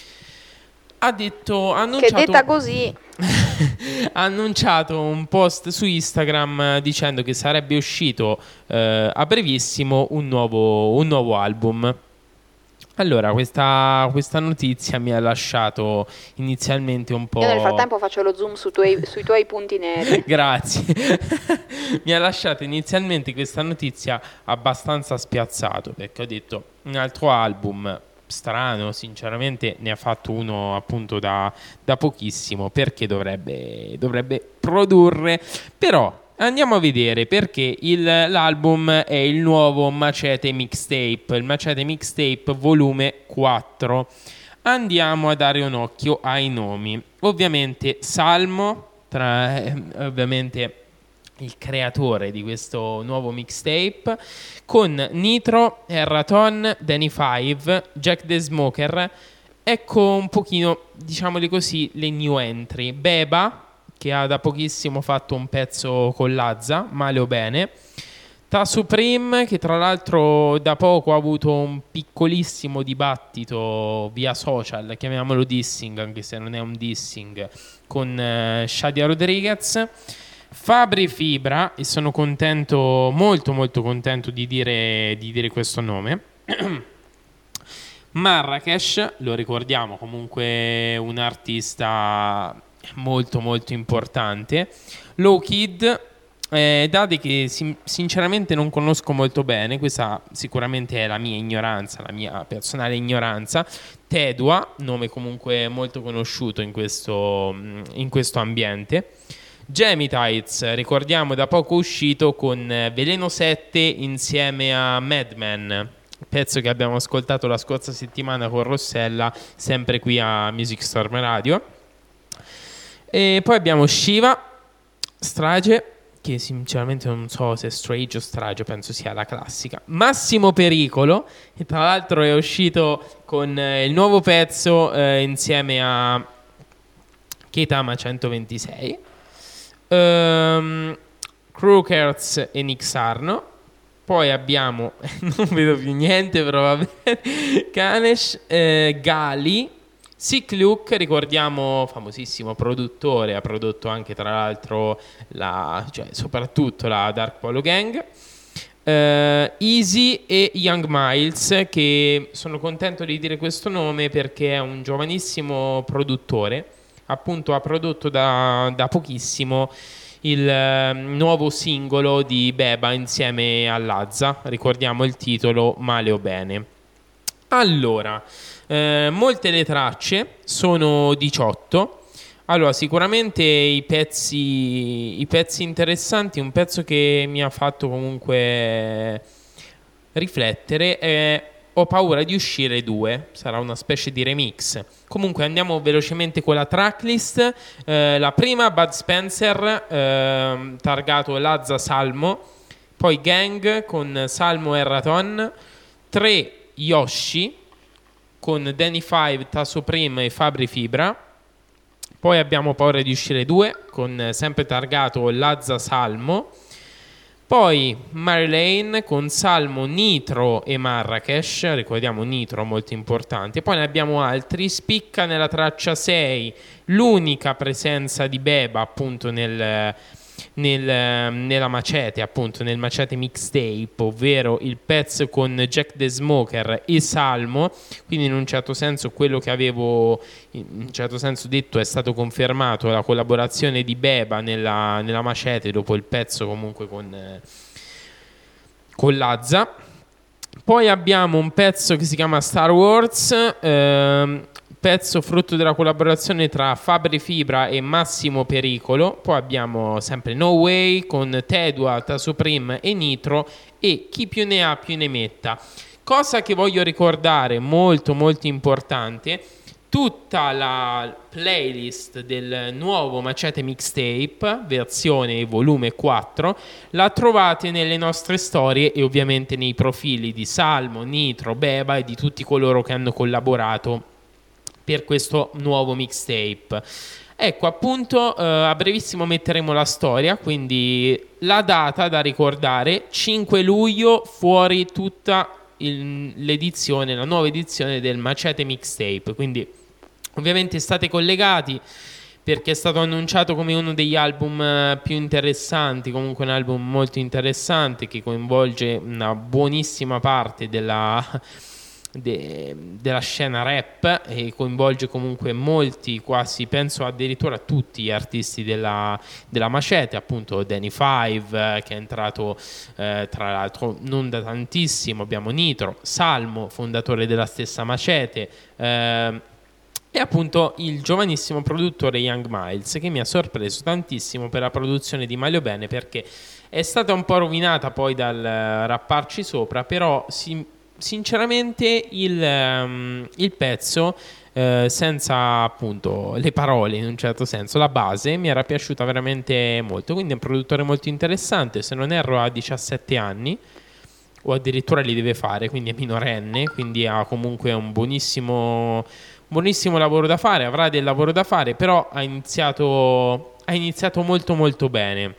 Ha detto, ha annunciato, che detta così ha annunciato un post su Instagram dicendo che sarebbe uscito eh, a brevissimo un nuovo, un nuovo album. Allora, questa, questa notizia mi ha lasciato inizialmente un po'... Io nel frattempo faccio lo zoom su tuoi, sui tuoi punti neri. Grazie. Mi ha lasciato inizialmente questa notizia abbastanza spiazzato, perché ho detto un altro album strano, sinceramente ne ha fatto uno appunto da, da pochissimo, perché dovrebbe, dovrebbe produrre, però... Andiamo a vedere, perché il, l'album è il nuovo Macete Mixtape, il Macete Mixtape volume quattro. Andiamo a dare un occhio ai nomi. Ovviamente Salmo, tra, eh, ovviamente il creatore di questo nuovo mixtape, con Nitro, Erraton, Danny Five, Jack the Smoker. Ecco un pochino, diciamoli così, le new entry. Beba, che ha da pochissimo fatto un pezzo con Lazza, male o bene. Ta Supreme, che tra l'altro da poco ha avuto un piccolissimo dibattito via social, chiamiamolo dissing, anche se non è un dissing, con eh, Shadia Rodriguez. Fabri Fibra, e sono contento, molto molto contento di dire, di dire questo nome. Marrakesh, lo ricordiamo, comunque un artista molto molto importante. Low Kid, uh, eh, date che sim- sinceramente non conosco molto bene, questa sicuramente è la mia ignoranza, la mia personale ignoranza. Tedua, nome comunque molto conosciuto in questo, in questo ambiente. Gemitites, ricordiamo da poco uscito con Veleno sette insieme a Madman, pezzo che abbiamo ascoltato la scorsa settimana con Rossella, sempre qui a Music Storm Radio. E poi abbiamo Shiva, Strage, che sinceramente non so se è Strage o Strage, penso sia la classica. Massimo Pericolo, che tra l'altro è uscito con eh, il nuovo pezzo eh, insieme a Keitama centoventisei. Um, Crookers e Nick Arno. Poi abbiamo non vedo più niente, però va bene. Ganesh, eh, Gali, Sick Luke, ricordiamo, famosissimo produttore, ha prodotto anche tra l'altro la, cioè soprattutto la Dark Polo Gang. Uh, Easy e Young Miles, che sono contento di dire questo nome perché è un giovanissimo produttore. Appunto ha prodotto da, da pochissimo il uh, nuovo singolo di Beba insieme a Lazza, ricordiamo il titolo Male o Bene. Allora, eh, molte le tracce, sono diciotto. Allora, sicuramente i pezzi, i pezzi interessanti, un pezzo che mi ha fatto comunque riflettere è Ho paura di uscire due, sarà una specie di remix. Comunque andiamo velocemente con la tracklist. Eh, la prima, Bud Spencer, eh, targato Lazza Salmo. Poi Gang con Salmo e Raton. tre, Yoshi con Danny Five, Tasso Prim e Fabri Fibra. Poi abbiamo Paura di uscire due con sempre targato Lazza Salmo. Poi Mary Lane con Salmo, Nitro e Marrakesh, ricordiamo Nitro molto importante. Poi ne abbiamo altri, spicca nella traccia sei l'unica presenza di Beba appunto nel, nel, nella Macete, appunto nel Macete mixtape, ovvero il pezzo con Jack the Smoker e Salmo. Quindi in un certo senso quello che avevo in un certo senso detto è stato confermato, la collaborazione di Beba nella, nella Macete dopo il pezzo comunque con, eh, con Lazza. Poi abbiamo un pezzo che si chiama Star Wars, ehm, pezzo frutto della collaborazione tra Fabri Fibra e Massimo Pericolo. Poi abbiamo sempre No Way con Tedua, Tasso Prim e Nitro, e chi più ne ha più ne metta. Cosa che voglio ricordare molto molto importante: tutta la playlist del nuovo Macete Mixtape versione volume quattro la trovate nelle nostre storie e ovviamente nei profili di Salmo, Nitro, Beba e di tutti coloro che hanno collaborato per questo nuovo mixtape. Ecco, appunto, eh, a brevissimo metteremo la storia, quindi la data da ricordare: cinque luglio, fuori tutta il, l'edizione, la nuova edizione del Macete Mixtape. Quindi ovviamente state collegati perché è stato annunciato come uno degli album più interessanti, comunque un album molto interessante che coinvolge una buonissima parte della, de, della scena rap e coinvolge comunque molti, quasi penso addirittura tutti gli artisti della, della Macete, appunto Danny Five che è entrato eh, tra l'altro non da tantissimo, abbiamo Nitro, Salmo, fondatore della stessa Macete, eh, e appunto il giovanissimo produttore Young Miles, che mi ha sorpreso tantissimo per la produzione di Male o Bene, perché è stata un po' rovinata poi dal uh, rapparci sopra, però si, sinceramente il, um, il pezzo uh, senza appunto le parole, in un certo senso la base, mi era piaciuta veramente molto. Quindi è un produttore molto interessante, se non erro ha diciassette anni o addirittura li deve fare, quindi è minorenne, quindi ha comunque un buonissimo buonissimo lavoro da fare, avrà del lavoro da fare, però ha iniziato ha iniziato molto molto bene.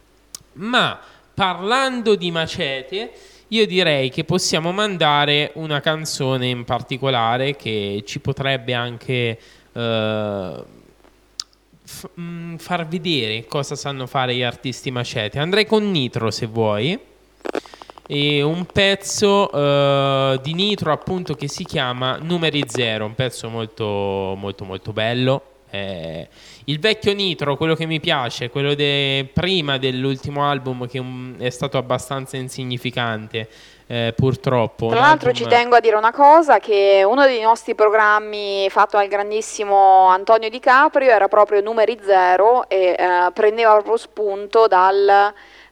Ma parlando di Macete, io direi che possiamo mandare una canzone in particolare che ci potrebbe anche uh, f- mh, far vedere cosa sanno fare gli artisti Macete. Andrei con Nitro, se vuoi, e un pezzo uh, di Nitro appunto che si chiama Numeri Zero, un pezzo molto molto molto bello, è Eh, il vecchio Nitro, quello che mi piace, quello de- prima dell'ultimo album, che um, è stato abbastanza insignificante, eh, purtroppo. Tra l'altro album... ci tengo a dire una cosa, che uno dei nostri programmi fatto dal grandissimo Antonio Di Caprio era proprio Numeri Zero e eh, prendeva proprio spunto dal,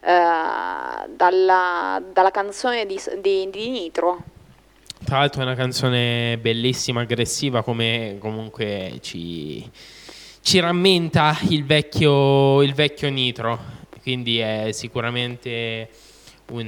eh, dalla, dalla canzone di, di, di Nitro. Tra l'altro è una canzone bellissima, aggressiva, come comunque ci, ci rammenta il vecchio, il vecchio Nitro, quindi è sicuramente un,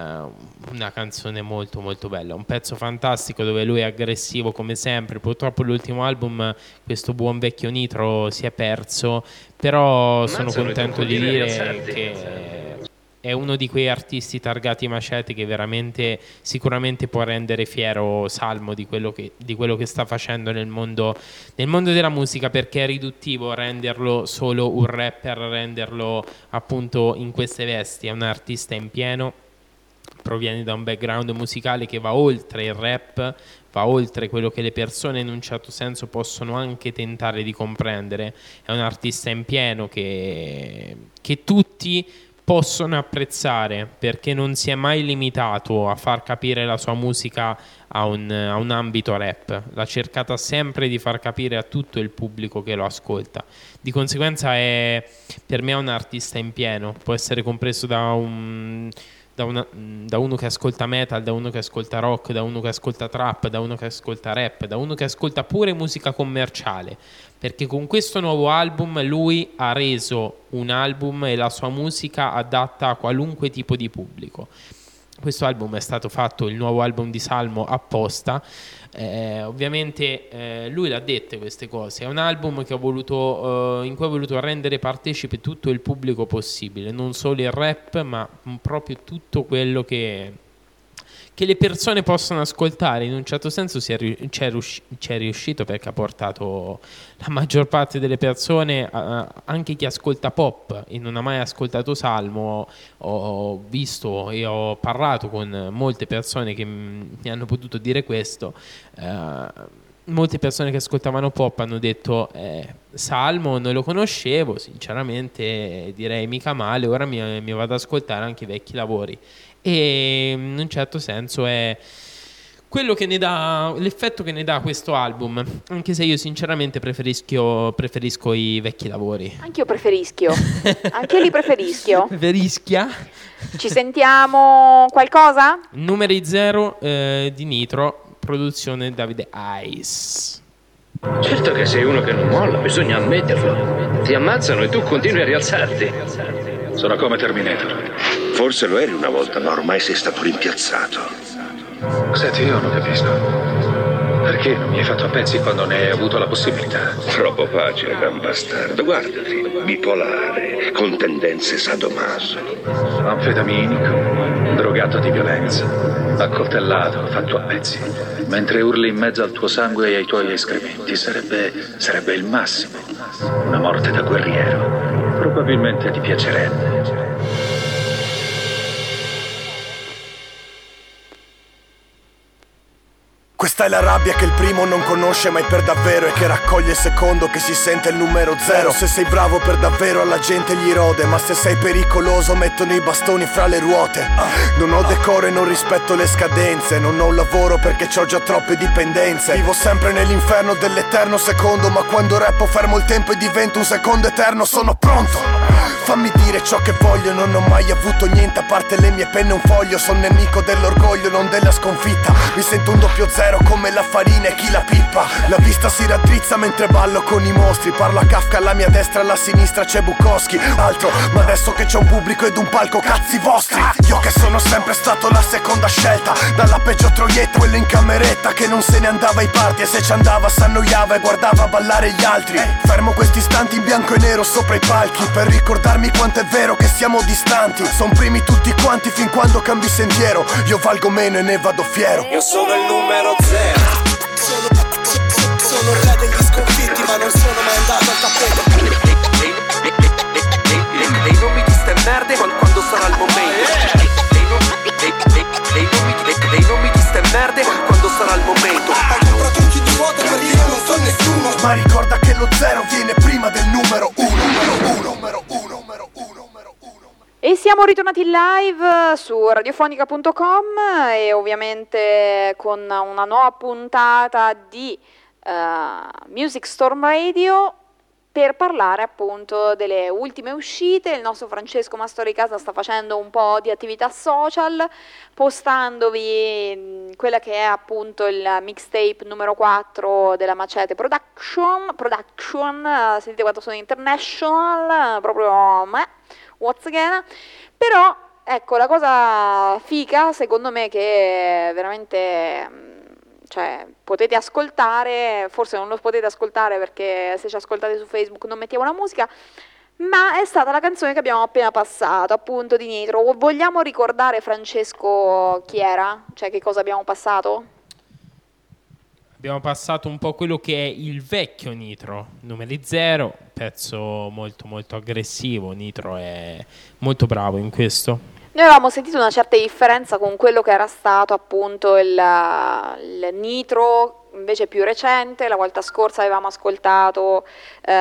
una canzone molto molto bella, un pezzo fantastico dove lui è aggressivo come sempre. Purtroppo l'ultimo album questo buon vecchio Nitro si è perso, però sono contento di dire che è uno di quei artisti targati Machete che veramente sicuramente può rendere fiero Salmo di quello che, di quello che sta facendo nel mondo, nel mondo della musica, perché è riduttivo renderlo solo un rapper, renderlo appunto in queste vesti. È un artista in pieno, proviene da un background musicale che va oltre il rap, va oltre quello che le persone in un certo senso possono anche tentare di comprendere. È un artista in pieno che, che tutti possono apprezzare, perché non si è mai limitato a far capire la sua musica a un, a un ambito rap, l'ha cercata sempre di far capire a tutto il pubblico che lo ascolta. Di conseguenza è per me un artista in pieno, può essere compreso da un Da, una, da uno che ascolta metal, da uno che ascolta rock, da uno che ascolta trap, da uno che ascolta rap, da uno che ascolta pure musica commerciale, perché con questo nuovo album lui ha reso un album e la sua musica adatta a qualunque tipo di pubblico. Questo album è stato fatto, il nuovo album di Salmo, apposta. Eh, ovviamente eh, lui l'ha dette queste cose. È un album che ho voluto, eh, in cui ho voluto rendere partecipe tutto il pubblico possibile, non solo il rap, ma proprio tutto quello che, che le persone possono ascoltare. In un certo senso si è, c'è, riusci, c'è riuscito, perché ha portato la maggior parte delle persone, a, anche chi ascolta pop e non ha mai ascoltato Salmo. Ho visto e ho parlato con molte persone che mi hanno potuto dire questo. Uh, molte persone che ascoltavano pop hanno detto eh, Salmo non lo conoscevo, sinceramente direi mica male, ora mi, mi vado ad ascoltare anche i vecchi lavori. E in un certo senso è quello che ne dà, l'effetto che ne dà questo album, anche se io sinceramente preferisco, preferisco i vecchi lavori. Anch'io preferisco, anche li preferisco. Preferischia? Ci sentiamo qualcosa? Numeri Zero eh, di Nitro, produzione Davide Ice. Certo che sei uno che non molla, bisogna ammetterlo. Ti ammazzano e tu continui a rialzarti. Sono come Terminator. Forse lo eri una volta, ma ormai sei stato rimpiazzato. Senti, io non capisco. Perché non mi hai fatto a pezzi quando ne hai avuto la possibilità? Troppo facile, gran bastardo. Guardati, bipolare, con tendenze sadomaso. Anfetaminico, drogato di violenza, accoltellato, fatto a pezzi. Mentre urli in mezzo al tuo sangue e ai tuoi escrementi, sarebbe, sarebbe il massimo. Una morte da guerriero. Probabilmente ti piacerebbe. Questa è la rabbia che il primo non conosce mai per davvero e che raccoglie il secondo che si sente il numero zero. Se sei bravo per davvero alla gente gli rode, ma se sei pericoloso mettono i bastoni fra le ruote. Non ho decoro e non rispetto le scadenze, non ho un lavoro perché c'ho già troppe dipendenze. Vivo sempre nell'inferno dell'eterno secondo, ma quando rappo fermo il tempo e divento un secondo eterno. Sono pronto, fammi dire ciò che voglio, non ho mai avuto niente a parte le mie penne e un foglio. Sono nemico dell'orgoglio, non della sconfitta. Mi sento un doppio zero come la farina e chi la pippa. La vista si raddrizza mentre ballo con i mostri. Parla Kafka alla mia destra, alla sinistra c'è Bukowski. Altro, ma adesso che c'è un pubblico ed un palco, cazzi vostri. Io che sono sempre stato la seconda scelta, dalla peggio troietta, quello in cameretta che non se ne andava ai party, e se ci andava s'annoiava e guardava ballare gli altri. Fermo questi istanti in bianco e nero sopra i palchi per ricordarmi quanto è vero che siamo distanti. Son primi tutti quanti fin quando cambi sentiero. Io valgo meno e ne vado fiero. Io sono il numero zero. Sono, sono il re degli sconfitti, ma non sono mai andato al tappeto. Dei nomi di ste merde quando sarà il momento. Dei nomi di ste merde quando sarà il momento. Ho comprato un kit di vuoto perché io non so nessuno. Ma ricorda che lo zero viene numero uno, numero uno, numero uno, numero uno, numero uno. E siamo ritornati live su radiofonica punto com e ovviamente con una nuova puntata di uh, Music Storm Radio per parlare appunto delle ultime uscite. Il nostro Francesco Mastoricasa sta facendo un po' di attività social, postandovi quella che è appunto il mixtape numero quattro della Macete Production, Production, sentite quanto sono international, proprio meh, what's again, però ecco la cosa figa secondo me che veramente... cioè potete ascoltare, forse non lo potete ascoltare perché se ci ascoltate su Facebook non mettiamo la musica, ma è stata la canzone che abbiamo appena passato, appunto di Nitro. Vogliamo ricordare, Francesco, chi era? Cioè che cosa abbiamo passato? Abbiamo passato un po' quello che è il vecchio Nitro, Numeri Zero, pezzo molto molto aggressivo. Nitro è molto bravo in questo. Noi avevamo sentito una certa differenza con quello che era stato appunto il, il Nitro invece più recente. La volta scorsa avevamo ascoltato eh,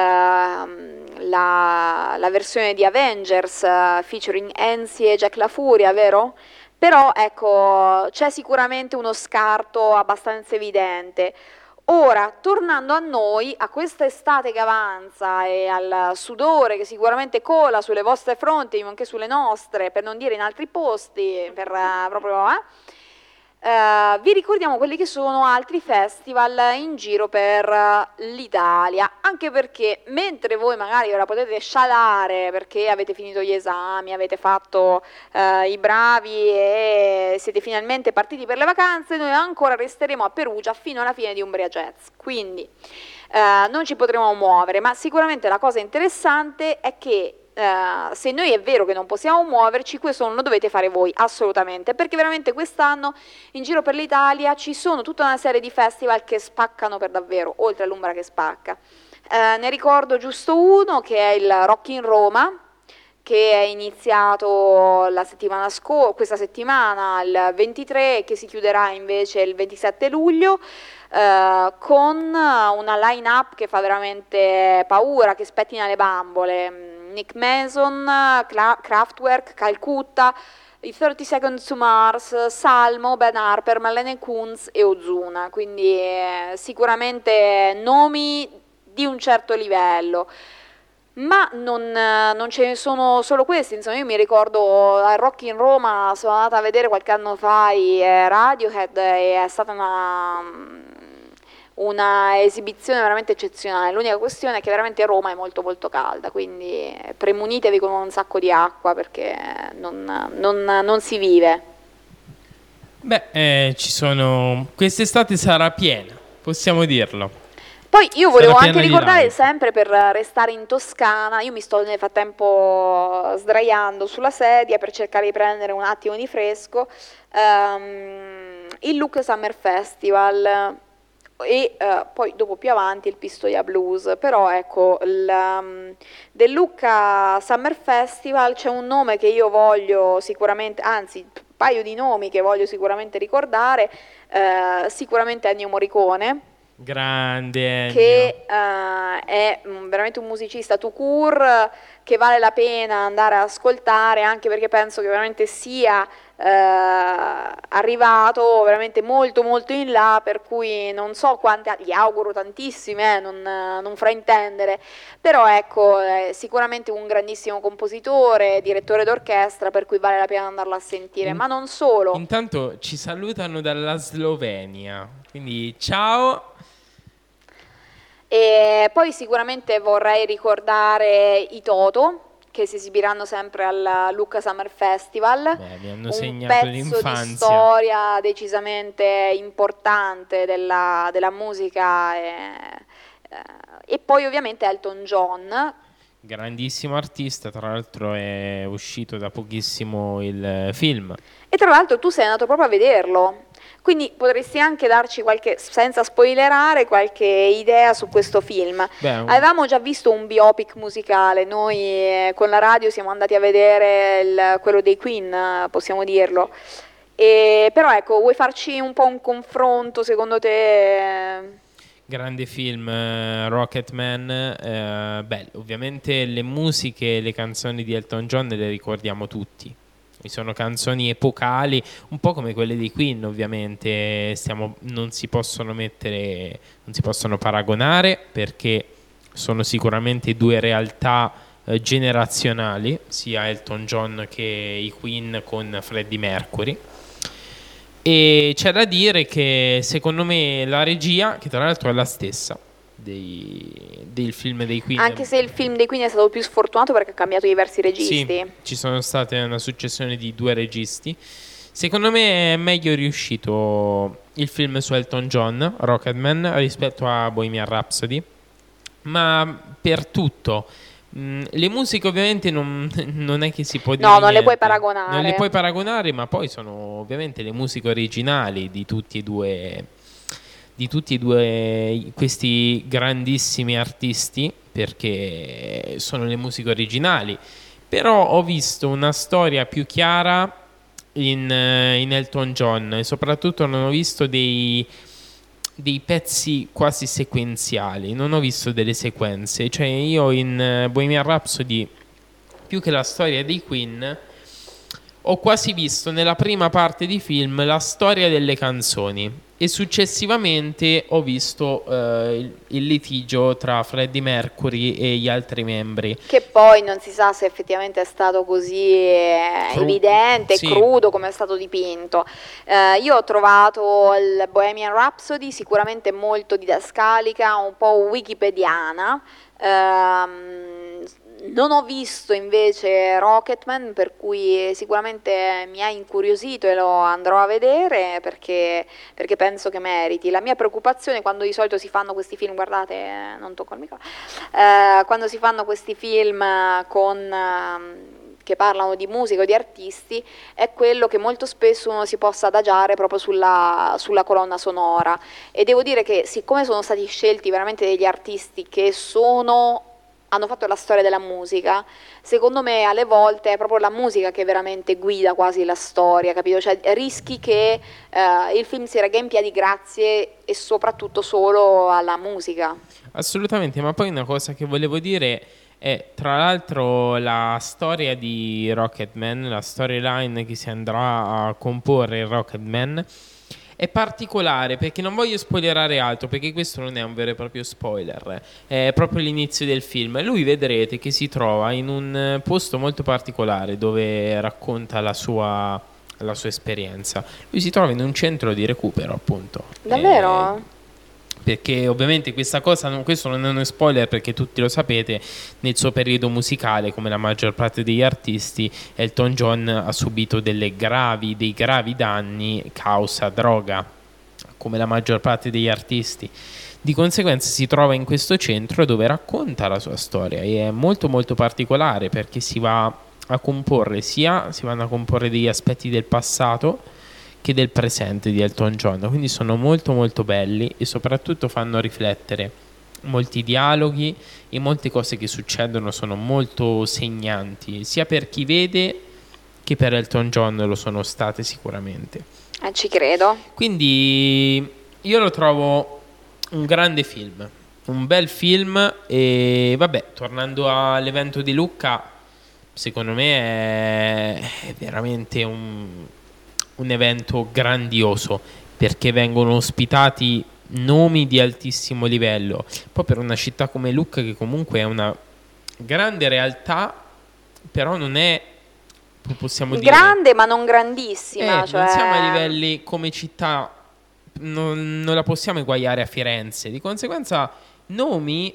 la, la versione di Avengers uh, featuring Enzi e Jack La Furia, vero? Però ecco, c'è sicuramente uno scarto abbastanza evidente. Ora, tornando a noi, a questa estate che avanza e al sudore che sicuramente cola sulle vostre fronti, ma anche sulle nostre, per non dire in altri posti, per uh, proprio... Eh, Uh, vi ricordiamo quelli che sono altri festival in giro per uh, l'Italia, anche perché mentre voi magari ora potete scialare perché avete finito gli esami, avete fatto uh, i bravi e siete finalmente partiti per le vacanze, noi ancora resteremo a Perugia fino alla fine di Umbria Jazz, quindi uh, non ci potremo muovere, ma sicuramente la cosa interessante è che Uh, se noi è vero che non possiamo muoverci, questo non lo dovete fare voi assolutamente, perché veramente quest'anno in giro per l'Italia ci sono tutta una serie di festival che spaccano per davvero, oltre all'Umbra che spacca. Uh, ne ricordo giusto uno che è il Rock in Roma, che è iniziato la settimana scorsa, questa settimana il ventitré e che si chiuderà invece il ventisette luglio. Uh, con una line-up che fa veramente paura, che spettina le bambole. Nick Mason, Cla- Kraftwerk, Calcutta, i thirty Seconds to Mars, Salmo, Ben Harper, Marlene Kunz e Ozuna, quindi eh, sicuramente nomi di un certo livello. Ma non, non ce ne sono solo questi, insomma io mi ricordo al Rock in Roma, sono andata a vedere qualche anno fa i Radiohead e è stata una... una esibizione veramente eccezionale. L'unica questione è che veramente Roma è molto molto calda, quindi premunitevi con un sacco di acqua perché non, non, non si vive. Beh, eh, ci sono... quest'estate sarà piena, possiamo dirlo. Poi io volevo Sarà anche piena di ricordare live. sempre, per restare in Toscana, io mi sto nel frattempo sdraiando sulla sedia per cercare di prendere un attimo di fresco, um, il Look Summer Festival e uh, poi dopo più avanti il Pistoia Blues. Però ecco, il, um, del Lucca Summer Festival c'è un nome che io voglio sicuramente, anzi un paio di nomi che voglio sicuramente ricordare, uh, sicuramente Ennio Morricone, Grande Ennio. che uh, è veramente un musicista tout court che vale la pena andare ad ascoltare, anche perché penso che veramente sia uh, arrivato veramente molto molto in là, per cui non so quante, gli auguro tantissime, eh, non, non fraintendere, però ecco, è sicuramente un grandissimo compositore, direttore d'orchestra, per cui vale la pena andarlo a sentire, In- ma non solo. Intanto ci salutano dalla Slovenia, quindi ciao. E poi sicuramente vorrei ricordare i Toto, che si esibiranno sempre al Lucca Summer Festival. Beh, mi hanno un segnato pezzo l'infanzia. di storia decisamente importante della, della musica e, eh, e poi ovviamente Elton John. Grandissimo artista, tra l'altro è uscito da pochissimo il film. E tra l'altro tu sei andato proprio a vederlo, quindi potresti anche darci qualche, senza spoilerare, qualche idea su questo film. Beh, un- Avevamo già visto un biopic musicale, noi eh, con la radio siamo andati a vedere il- quello dei Queen, eh, possiamo dirlo. E, però ecco, vuoi farci un po' un confronto secondo te? Grande film, uh, Rocketman. Uh, beh, ovviamente le musiche, le canzoni di Elton John le ricordiamo tutti. Sono canzoni epocali, un po' come quelle di Queen, ovviamente. Stiamo, non si possono mettere, non si possono paragonare, perché sono sicuramente due realtà eh, generazionali, sia Elton John che i Queen con Freddie Mercury. E c'è da dire che secondo me la regia, che tra l'altro è la stessa dei, del film dei Queen, anche se il film dei Queen è stato più sfortunato perché ha cambiato diversi registi. Sì, ci sono state una successione di due registi. Secondo me è meglio riuscito il film su Elton John, Rocketman, rispetto a Bohemian Rhapsody, ma per tutto. Mm, le musiche ovviamente non, non è che si può dire no, non niente. le puoi paragonare. Non le puoi paragonare, ma poi sono ovviamente le musiche originali di tutti e due, di tutti e due questi grandissimi artisti, perché sono le musiche originali. Però ho visto una storia più chiara in, in Elton John, e soprattutto non ho visto dei dei pezzi quasi sequenziali, non ho visto delle sequenze. Cioè io in Bohemian Rhapsody, più che la storia dei Queen, ho quasi visto nella prima parte di film la storia delle canzoni, e successivamente ho visto eh, il, il litigio tra Freddie Mercury e gli altri membri, che poi non si sa se effettivamente è stato così eh, Cru- evidente, sì. crudo come è stato dipinto. Eh, io ho trovato il Bohemian Rhapsody sicuramente molto didascalica, un po' wikipediana. Ehm, Non ho visto invece Rocketman, per cui sicuramente mi ha incuriosito e lo andrò a vedere, perché, perché penso che meriti. La mia preoccupazione quando di solito si fanno questi film, guardate, eh, non tocco il microfono, eh, quando si fanno questi film con... Eh, che parlano di musica o di artisti, è quello che molto spesso uno si possa adagiare proprio sulla, sulla colonna sonora. E devo dire che siccome sono stati scelti veramente degli artisti che sono... hanno fatto la storia della musica, secondo me alle volte è proprio la musica che veramente guida quasi la storia, capito? Cioè rischi che eh, il film si regga in piedi grazie e soprattutto solo alla musica. Assolutamente, ma poi una cosa che volevo dire è, tra l'altro, la storia di Rocketman, la storyline che si andrà a comporre in Rocketman, è particolare, perché non voglio spoilerare altro, perché questo non è un vero e proprio spoiler, è proprio l'inizio del film. Lui vedrete che si trova in un posto molto particolare dove racconta la sua, la sua esperienza. Lui si trova in un centro di recupero, appunto. Davvero? Eh, perché ovviamente questa cosa, non, questo non è uno spoiler perché tutti lo sapete, nel suo periodo musicale, come la maggior parte degli artisti, Elton John ha subito delle gravi, dei gravi danni causa droga, come la maggior parte degli artisti. Di conseguenza si trova in questo centro dove racconta la sua storia, e è molto molto particolare perché si va a comporre sia si vanno a comporre degli aspetti del passato che del presente di Elton John, quindi sono molto molto belli e soprattutto fanno riflettere. Molti dialoghi e molte cose che succedono sono molto segnanti, sia per chi vede che per Elton John lo sono state sicuramente. Eh, ci credo. Quindi io lo trovo un grande film, un bel film. E vabbè, tornando all'evento di Lucca, secondo me è, è veramente un un evento grandioso, perché vengono ospitati nomi di altissimo livello. Poi per una città come Lucca, che comunque è una grande realtà, però non è, possiamo dire, grande ma non grandissima, eh, cioè... non siamo a livelli come città, non, non la possiamo eguagliare a Firenze. Di conseguenza nomi,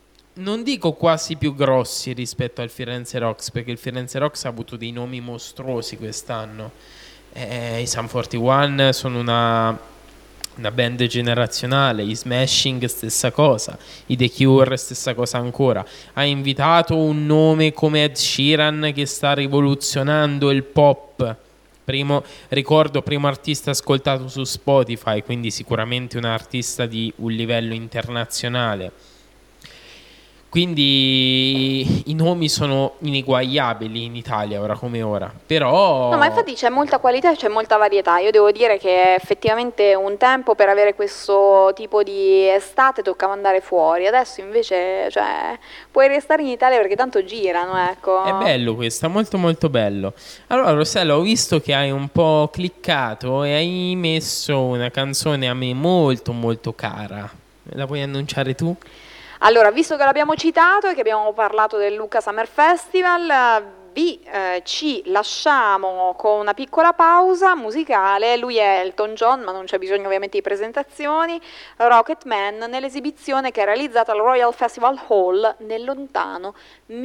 non dico quasi più grossi rispetto al Firenze Rocks, perché il Firenze Rocks ha avuto dei nomi mostruosi quest'anno. Eh, i Sum quarantuno sono una, una band generazionale, i Smashing stessa cosa, i The Cure stessa cosa ancora. Ha invitato un nome come Ed Sheeran, che sta rivoluzionando il pop, primo, ricordo primo artista ascoltato su Spotify, quindi sicuramente un artista di un livello internazionale. Quindi i nomi sono ineguagliabili in Italia, ora come ora. Però... No, ma infatti c'è molta qualità e c'è molta varietà. Io devo dire che effettivamente un tempo per avere questo tipo di estate toccava andare fuori. Adesso invece, cioè, puoi restare in Italia perché tanto girano, ecco. È bello questo, è molto molto bello. Allora Rossella, ho visto che hai un po' cliccato e hai messo una canzone a me molto molto cara. La puoi annunciare tu? Allora, visto che l'abbiamo citato e che abbiamo parlato del Lucca Summer Festival, vi eh, ci lasciamo con una piccola pausa musicale. Lui è Elton John, ma non c'è bisogno ovviamente di presentazioni. Rocketman, nell'esibizione che è realizzata al Royal Festival Hall nel lontano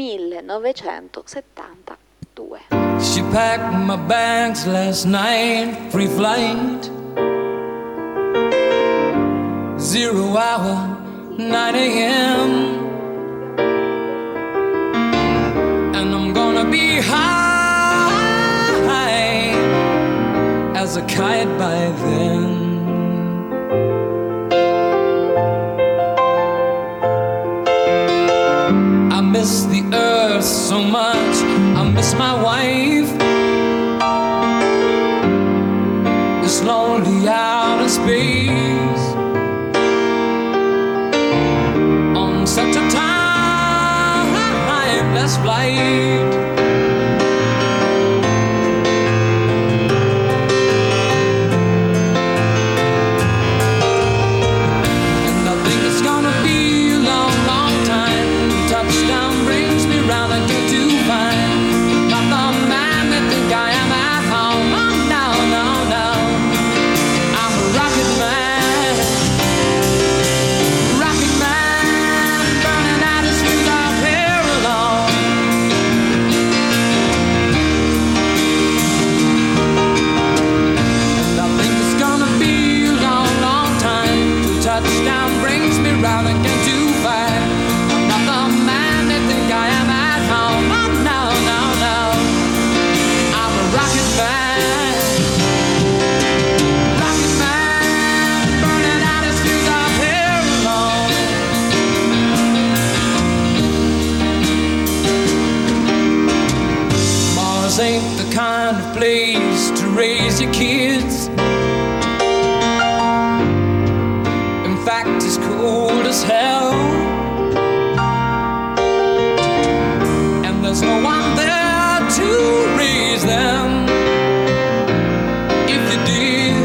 millenovecentosettantadue. She packed my bags last night, free flight, zero hour, nine a.m. and I'm gonna be high as a kite by then. I miss the earth so much, I miss my wife, this lonely outer space. Such a timeless flight. And I think it's gonna be a long, long time. Touchdown brings me round again to find not the man that think I am at home. Oh, no, no, no. I'm a rocket man. Touchdown brings me round again to find I'm not the man they think I am at home. Oh, no, no, no. I'm a rocket man. Rocket man, burning out his fuse up here alone. Mars ain't the kind of place to raise your kids. In fact, it's cold as hell, and there's no one there to raise them. If you did,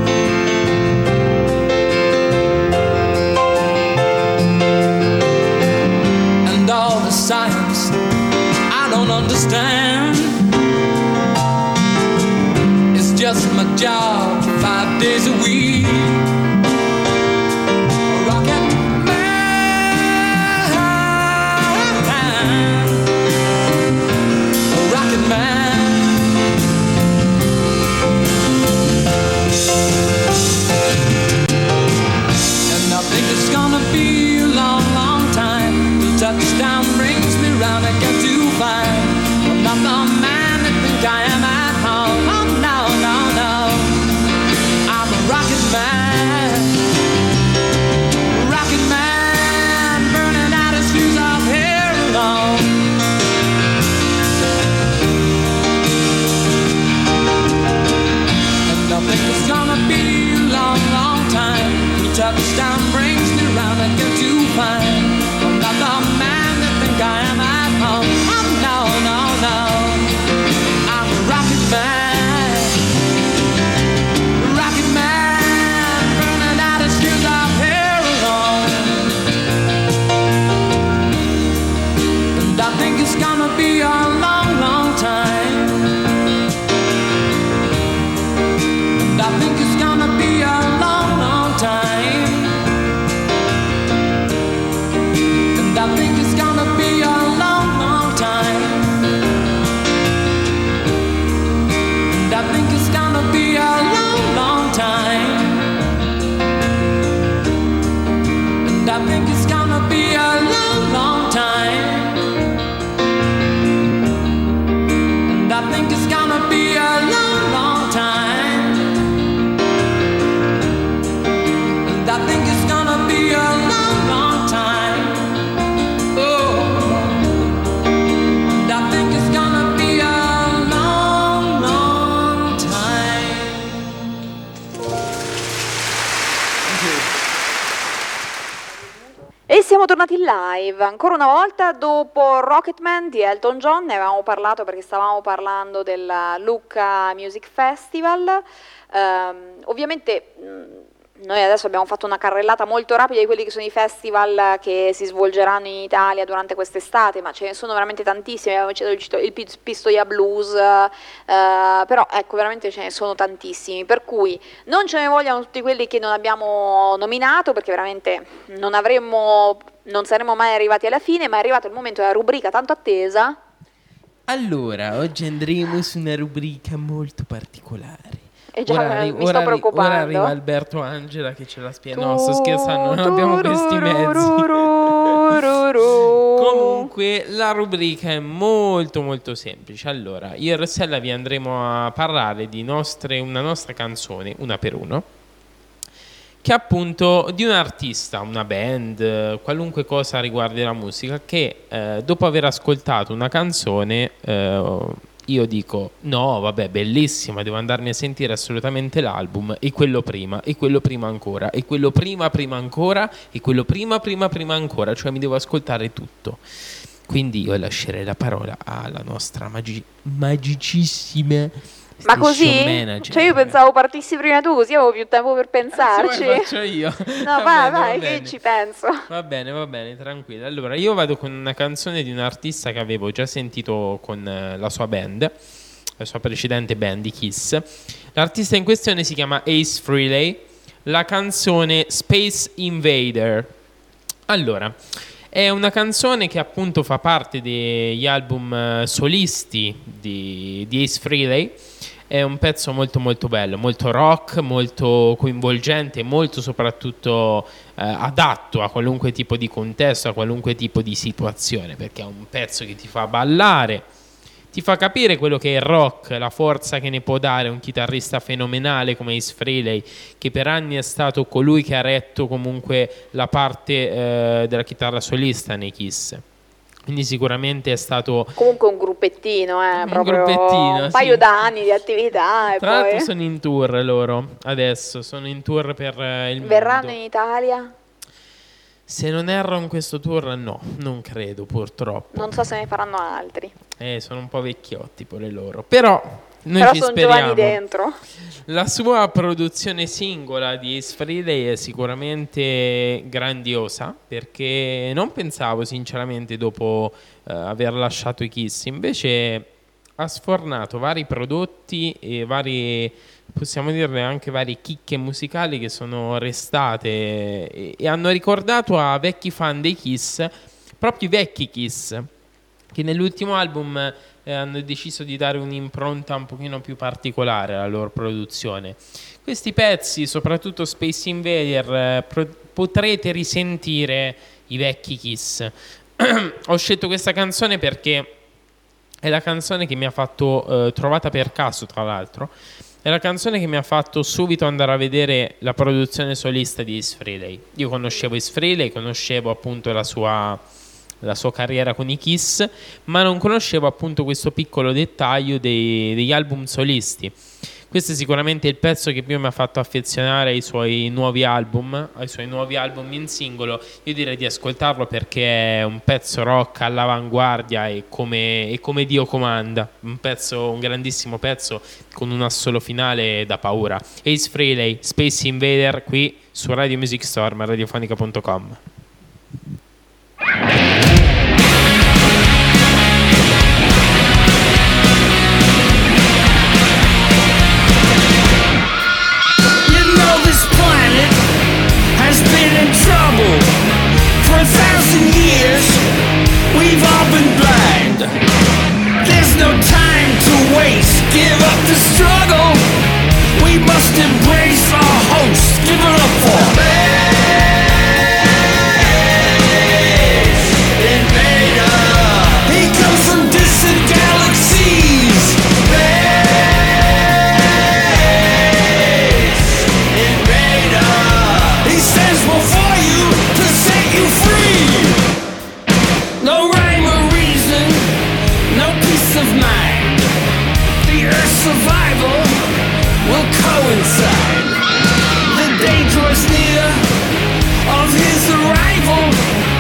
and all the science I don't understand, it's just my job five days a week. Touchdown brings me round again to find I'm not the man that think I am at home. Oh, no, no, no. I'm a rocket man. Rocket man, burning out his fuse off here alone. And I think it's gonna be a long, long time. Touchdown brings me round again to find I'm not the man that think I am at home. Oh, no, no, no. I'm a rocket man. Rocket man, burning out his fuse off here alone. And I think it's gonna be a long, long time. And I think it's gonna be a long, long time. And I think it's gonna be a long, long time. And I think it's gonna be a long, long time. And I think it's gonna be a long, long time. And I think it's gonna be a long, long time. And I think it's gonna be a long, long time. Oh. E siamo tornati in live, ancora una volta dopo Rocketman di Elton John. Ne avevamo parlato perché stavamo parlando del Lucca Music Festival. Um, ovviamente mh, noi adesso abbiamo fatto una carrellata molto rapida di quelli che sono i festival che si svolgeranno in Italia durante quest'estate, ma ce ne sono veramente tantissimi. Abbiamo citato il Pistoia Blues, uh, però ecco, veramente ce ne sono tantissimi, per cui non ce ne vogliono tutti quelli che non abbiamo nominato, perché veramente non avremmo, non saremmo mai arrivati alla fine, ma è arrivato il momento della rubrica tanto attesa. Allora, oggi andremo su una rubrica molto particolare. E già ora, mi ora, sto preoccupando. Ora arriva Alberto Angela che ce la spiega. No, sto scherzando, non abbiamo questi mezzi. Comunque la rubrica è molto molto semplice. Allora, io e Rossella vi andremo a parlare di nostre, una nostra canzone, una per uno, che è appunto di un artista, una band, qualunque cosa riguardi la musica, che eh, dopo aver ascoltato una canzone eh, io dico no vabbè, bellissima, devo andarmi a sentire assolutamente l'album, e quello prima, e quello prima ancora, e quello prima prima ancora, e quello prima prima prima ancora, cioè mi devo ascoltare tutto. Quindi io lascerei la parola alla nostra magi- magicissima Ma così? manager. Cioè io pensavo partissi prima tu, così avevo più tempo per pensarci. Lo faccio io. No, Va vai, bene, vai, va che bene. ci penso. Va bene, va bene, tranquilla. Allora, io vado con una canzone di un artista che avevo già sentito con eh, la sua band, la sua precedente band, i Kiss. L'artista in questione si chiama Ace Frehley. La canzone Space Invader. Allora, è una canzone che appunto fa parte degli album eh, solisti di, di Ace Frehley. È un pezzo molto molto bello, molto rock, molto coinvolgente, molto soprattutto eh, adatto a qualunque tipo di contesto, a qualunque tipo di situazione, perché è un pezzo che ti fa ballare, ti fa capire quello che è il rock, la forza che ne può dare un chitarrista fenomenale come Ace Frehley, che per anni è stato colui che ha retto comunque la parte eh, della chitarra solista nei Kiss. Quindi sicuramente è stato comunque un gruppettino, eh, un proprio gruppettino, un paio sì. d'anni di attività. E Tra l'altro poi sono in tour loro, adesso sono in tour per eh, il verranno mondo. in Italia? Se non erro in questo tour no, non credo purtroppo. Non so se ne faranno altri. Eh, sono un po' vecchiotti pure loro, però noi Però ci sono speriamo. giovani dentro. La sua produzione singola di Ace Frehley è sicuramente grandiosa, perché non pensavo sinceramente dopo eh, aver lasciato i Kiss, invece ha sfornato vari prodotti e vari, possiamo dirne anche varie chicche musicali che sono restate e, e hanno ricordato a vecchi fan dei Kiss, proprio i vecchi Kiss, che nell'ultimo album eh, hanno deciso di dare un'impronta un pochino più particolare alla loro produzione. Questi pezzi, soprattutto Space Invader, eh, pro- potrete risentire i vecchi Kiss. Ho scelto questa canzone perché è la canzone che mi ha fatto, eh, trovata per caso tra l'altro, è la canzone che mi ha fatto subito andare a vedere la produzione solista di Ace Frehley. Io conoscevo Ace Frehley, conoscevo appunto la sua... la sua carriera con i Kiss, ma non conoscevo appunto questo piccolo dettaglio dei, degli album solisti. Questo è sicuramente il pezzo che più mi ha fatto affezionare ai suoi nuovi album, ai suoi nuovi album in singolo. Io direi di ascoltarlo perché è un pezzo rock all'avanguardia e come, e come Dio comanda, un pezzo, un grandissimo pezzo con un assolo finale da paura. Ace Frehley, Space Invader, qui su Radio Music Storm, radiofonica punto com. For a thousand years, we've all been blind. There's no time to waste. Give up the struggle. We must embrace our host. Give it up for Space Invader. He comes from distant galaxies. Space Invader. He stands before you to set you free. No rhyme or reason, no peace of mind. The Earth's survival will coincide. The day draws near of his arrival.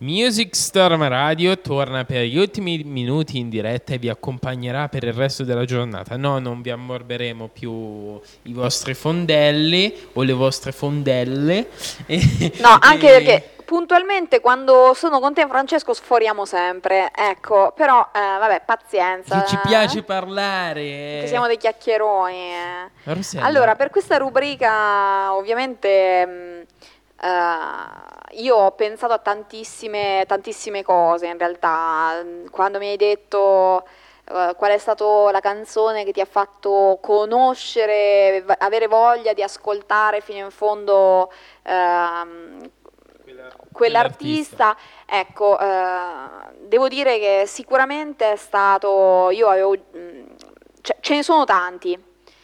Music Storm Radio torna per gli ultimi minuti in diretta e vi accompagnerà per il resto della giornata. No, non vi ammorberemo più i vostri fondelli o le vostre fondelle. No, anche perché puntualmente quando sono con te, Francesco, sforiamo sempre. Ecco, però eh, vabbè, pazienza. Che ci piace parlare. Che siamo dei chiacchieroni. eh. Rossella. Allora, per questa rubrica, ovviamente, mh, eh, io ho pensato a tantissime, tantissime cose in realtà. Quando mi hai detto eh, qual è stata la canzone che ti ha fatto conoscere, v- avere voglia di ascoltare fino in fondo ehm, quell'artista, ecco, eh, devo dire che sicuramente è stato, io avevo, mh, ce, ce ne sono tanti,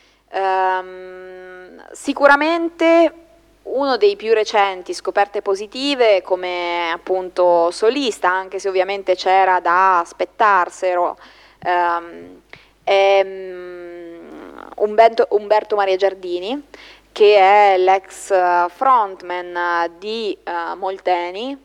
Ehm, sicuramente uno dei più recenti scoperte positive come appunto solista, anche se ovviamente c'era da aspettarselo, ehm, è mh, Umberto, Umberto Maria Giardini, che è l'ex frontman di uh, Molteni,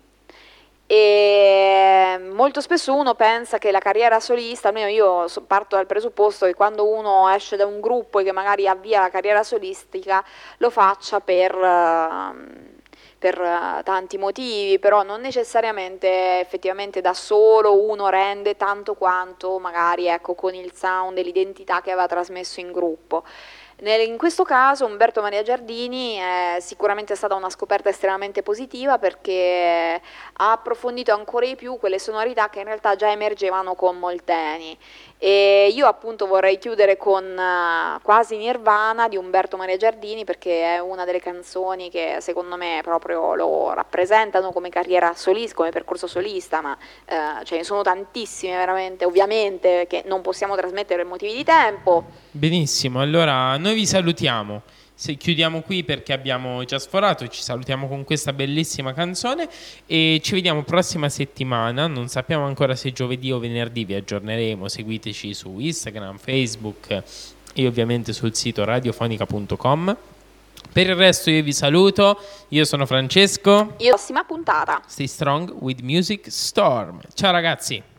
e molto spesso uno pensa che la carriera solista, almeno io so- parto dal presupposto che quando uno esce da un gruppo e che magari avvia la carriera solistica lo faccia per, uh, per uh, tanti motivi, però non necessariamente effettivamente da solo uno rende tanto quanto magari ecco con il sound e l'identità che aveva trasmesso in gruppo. Nel- In questo caso Umberto Maria Giardini è sicuramente stata una scoperta estremamente positiva perché ha approfondito ancora di più quelle sonorità che in realtà già emergevano con Molteni. E io appunto vorrei chiudere con eh, Quasi Nirvana di Umberto Maria Giardini perché è una delle canzoni che secondo me proprio lo rappresentano come carriera solista, come percorso solista, ma eh, ce ne sono tantissime veramente, ovviamente che non possiamo trasmettere per motivi di tempo. Benissimo, allora noi vi salutiamo. Se chiudiamo qui perché abbiamo già sforato, ci salutiamo con questa bellissima canzone e ci vediamo prossima settimana. Non sappiamo ancora se giovedì o venerdì, vi aggiorneremo. Seguiteci su Instagram, Facebook e ovviamente sul sito radiofonica punto com. Per il resto io vi saluto. Io sono Francesco. Io prossima puntata. Stay strong with Music Storm. Ciao ragazzi.